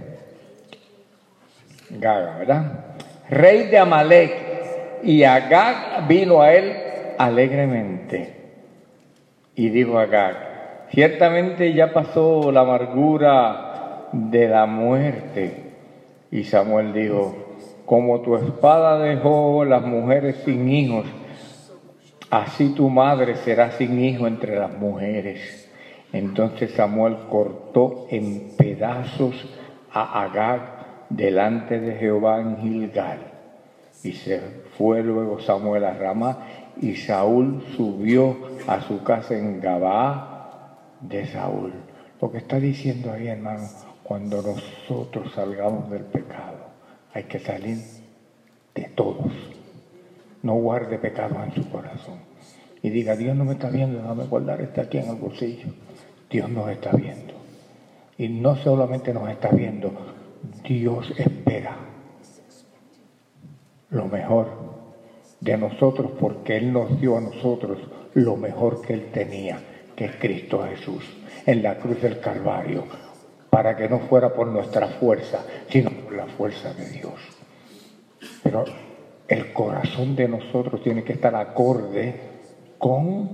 es Gaga, ¿verdad? Rey de Amalek, y Agag vino a él alegremente. Y dijo Agag, ciertamente ya pasó la amargura de la muerte. Y Samuel dijo, como tu espada dejó las mujeres sin hijos, así tu madre será sin hijo entre las mujeres. Entonces Samuel cortó en pedazos a Agag delante de Jehová en Gilgal. Y se fue luego Samuel a Ramá, y Saúl subió a su casa en Gabaa de Saúl. Lo que está diciendo ahí, hermano, cuando nosotros salgamos del pecado, hay que salir de todos. No guarde pecado en su corazón. Y diga, Dios no me está viendo, déjame guardar esto aquí en el bolsillo. Dios nos está viendo. Y no solamente nos está viendo, Dios espera lo mejor de nosotros, porque Él nos dio a nosotros lo mejor que Él tenía, que es Cristo Jesús, en la cruz del Calvario, para que no fuera por nuestra fuerza, sino por la fuerza de Dios. Pero el corazón de nosotros tiene que estar acorde con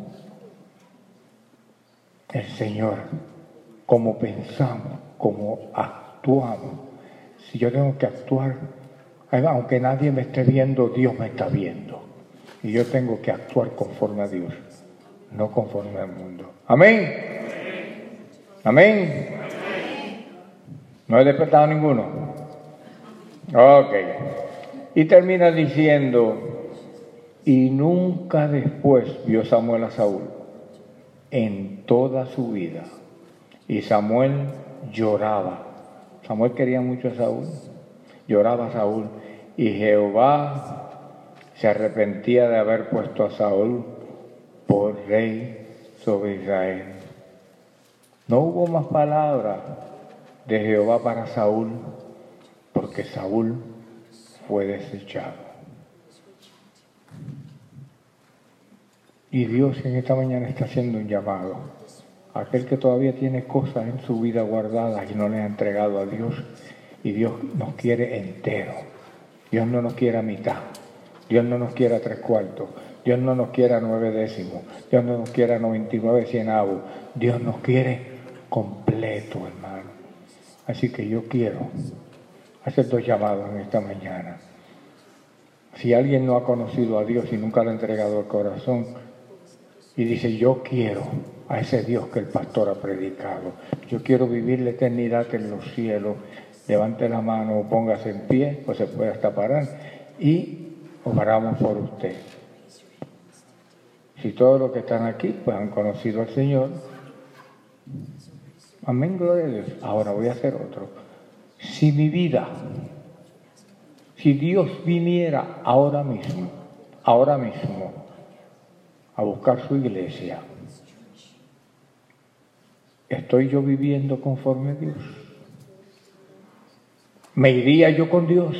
el Señor, como pensamos, como actuamos. Si yo tengo que actuar, aunque nadie me esté viendo, Dios me está viendo. Y yo tengo que actuar conforme a Dios, no conforme al mundo. Amén. Amén. ¿No he despertado ninguno? Ok. Y termina diciendo, y nunca después vio Samuel a Saúl en toda su vida. Y Samuel lloraba. Samuel quería mucho a Saúl. Lloraba a Saúl. Y Jehová se arrepentía de haber puesto a Saúl por rey sobre Israel. No hubo más palabras de Jehová para Saúl, porque Saúl fue desechado. Y Dios en esta mañana está haciendo un llamado. Aquel que todavía tiene cosas en su vida guardadas y no le ha entregado a Dios, y Dios nos quiere entero. Dios no nos quiere a mitad. Dios no nos quiere a tres cuartos. Dios no nos quiere a nueve décimos. Dios no nos quiere a noventa y nueve cienavos. Dios nos quiere completo, hermano. Así que yo quiero hacer dos llamados en esta mañana. Si alguien no ha conocido a Dios y nunca le ha entregado el corazón y dice, yo quiero a ese Dios que el pastor ha predicado, yo quiero vivir la eternidad en los cielos, levante la mano o póngase en pie, pues se puede hasta parar, y oramos por usted. Si todos los que están aquí pues han conocido al Señor, amén, gloria a Dios. Ahora voy a hacer otro. Si mi vida, si Dios viniera ahora mismo, ahora mismo, a buscar su iglesia, ¿estoy yo viviendo conforme a Dios? ¿Me iría yo con Dios?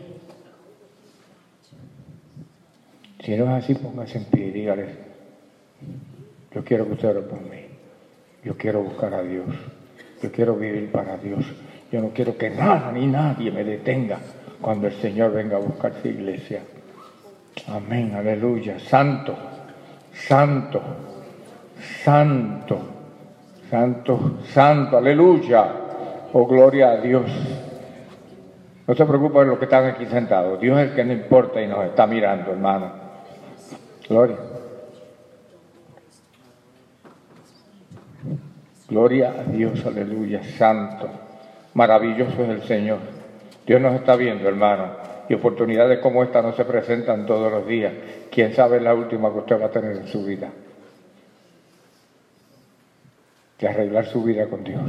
Si no es así, póngase en pie y dígale, yo quiero que usted ore por mí. Yo quiero buscar a Dios. Yo quiero vivir para Dios. Yo no quiero que nada ni nadie me detenga cuando el Señor venga a buscar su iglesia. Amén, aleluya. Santo, santo, santo, santo, santo, aleluya. Oh, gloria a Dios. No se preocupen de los que están aquí sentados. Dios es el que no importa y nos está mirando, hermano. Gloria. Gloria a Dios, aleluya, santo. Maravilloso es el Señor. Dios nos está viendo, hermano. Y oportunidades como esta no se presentan todos los días. ¿Quién sabe la última que usted va a tener en su vida? De arreglar su vida con Dios.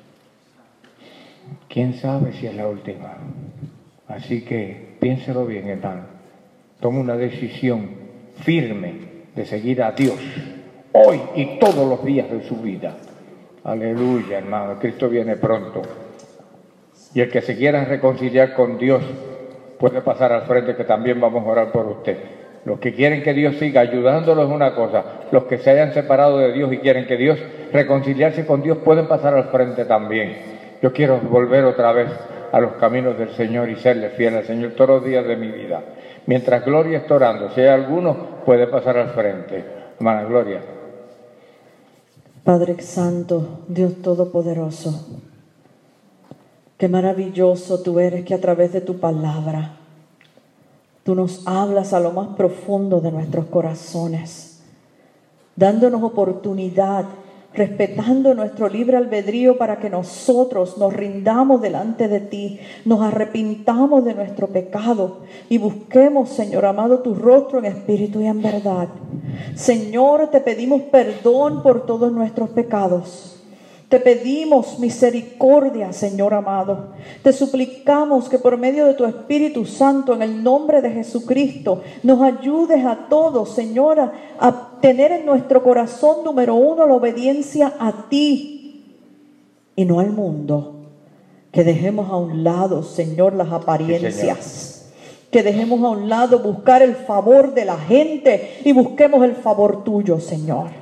¿Quién sabe si es la última? Así que piénselo bien, hermano. Tome una decisión firme de seguir a Dios hoy y todos los días de su vida. Aleluya, hermano. Cristo viene pronto. Y el que se quiera reconciliar con Dios puede pasar al frente, que también vamos a orar por usted. Los que quieren que Dios siga ayudándolos es una cosa. Los que se hayan separado de Dios y quieren que Dios reconciliarse con Dios pueden pasar al frente también. Yo quiero volver otra vez a los caminos del Señor y serle fiel al Señor todos los días de mi vida. Mientras Gloria está orando, si hay alguno, puede pasar al frente. Hermana Gloria. Padre Santo, Dios Todopoderoso, qué maravilloso tú eres, que a través de tu palabra tú nos hablas a lo más profundo de nuestros corazones, dándonos oportunidad, respetando nuestro libre albedrío para que nosotros nos rindamos delante de ti, nos arrepintamos de nuestro pecado y busquemos, Señor amado, tu rostro en espíritu y en verdad. Señor, te pedimos perdón por todos nuestros pecados. Te pedimos misericordia, Señor amado. Te suplicamos que por medio de tu Espíritu Santo, en el nombre de Jesucristo, nos ayudes a todos, Señora, a tener en nuestro corazón, número uno, la obediencia a ti y no al mundo. Que dejemos a un lado, Señor, las apariencias. Sí, que dejemos a un lado buscar el favor de la gente y busquemos el favor tuyo, Señor.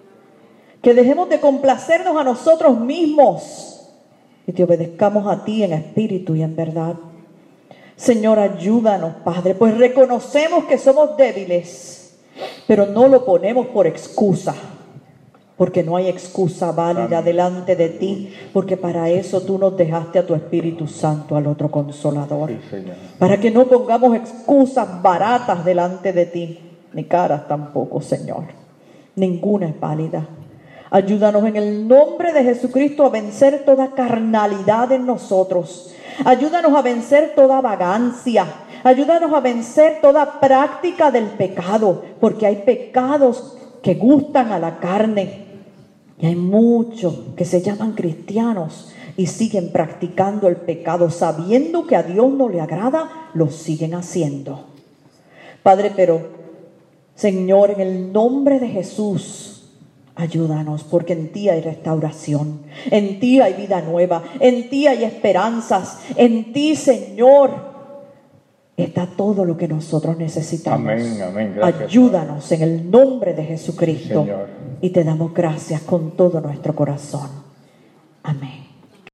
Que dejemos de complacernos a nosotros mismos y te obedezcamos a ti en espíritu y en verdad. Señor, ayúdanos, Padre, pues reconocemos que somos débiles, pero no lo ponemos por excusa, porque no hay excusa válida delante de ti, porque para eso tú nos dejaste a tu Espíritu Santo, al otro Consolador, sí, para que no pongamos excusas baratas delante de ti, ni caras tampoco, Señor. Ninguna es válida. Ayúdanos en el nombre de Jesucristo a vencer toda carnalidad en nosotros. Ayúdanos a vencer toda vagancia. Ayúdanos a vencer toda práctica del pecado, porque hay pecados que gustan a la carne. Y hay muchos que se llaman cristianos y siguen practicando el pecado, sabiendo que a Dios no le agrada, lo siguen haciendo. Padre, pero, Señor, en el nombre de Jesús, ayúdanos, porque en ti hay restauración, en ti hay vida nueva, en ti hay esperanzas, en ti, Señor, está todo lo que nosotros necesitamos. Amén, amén. Gracias. Ayúdanos en el nombre de Jesucristo, sí, Señor. Y te damos gracias con todo nuestro corazón. Amén.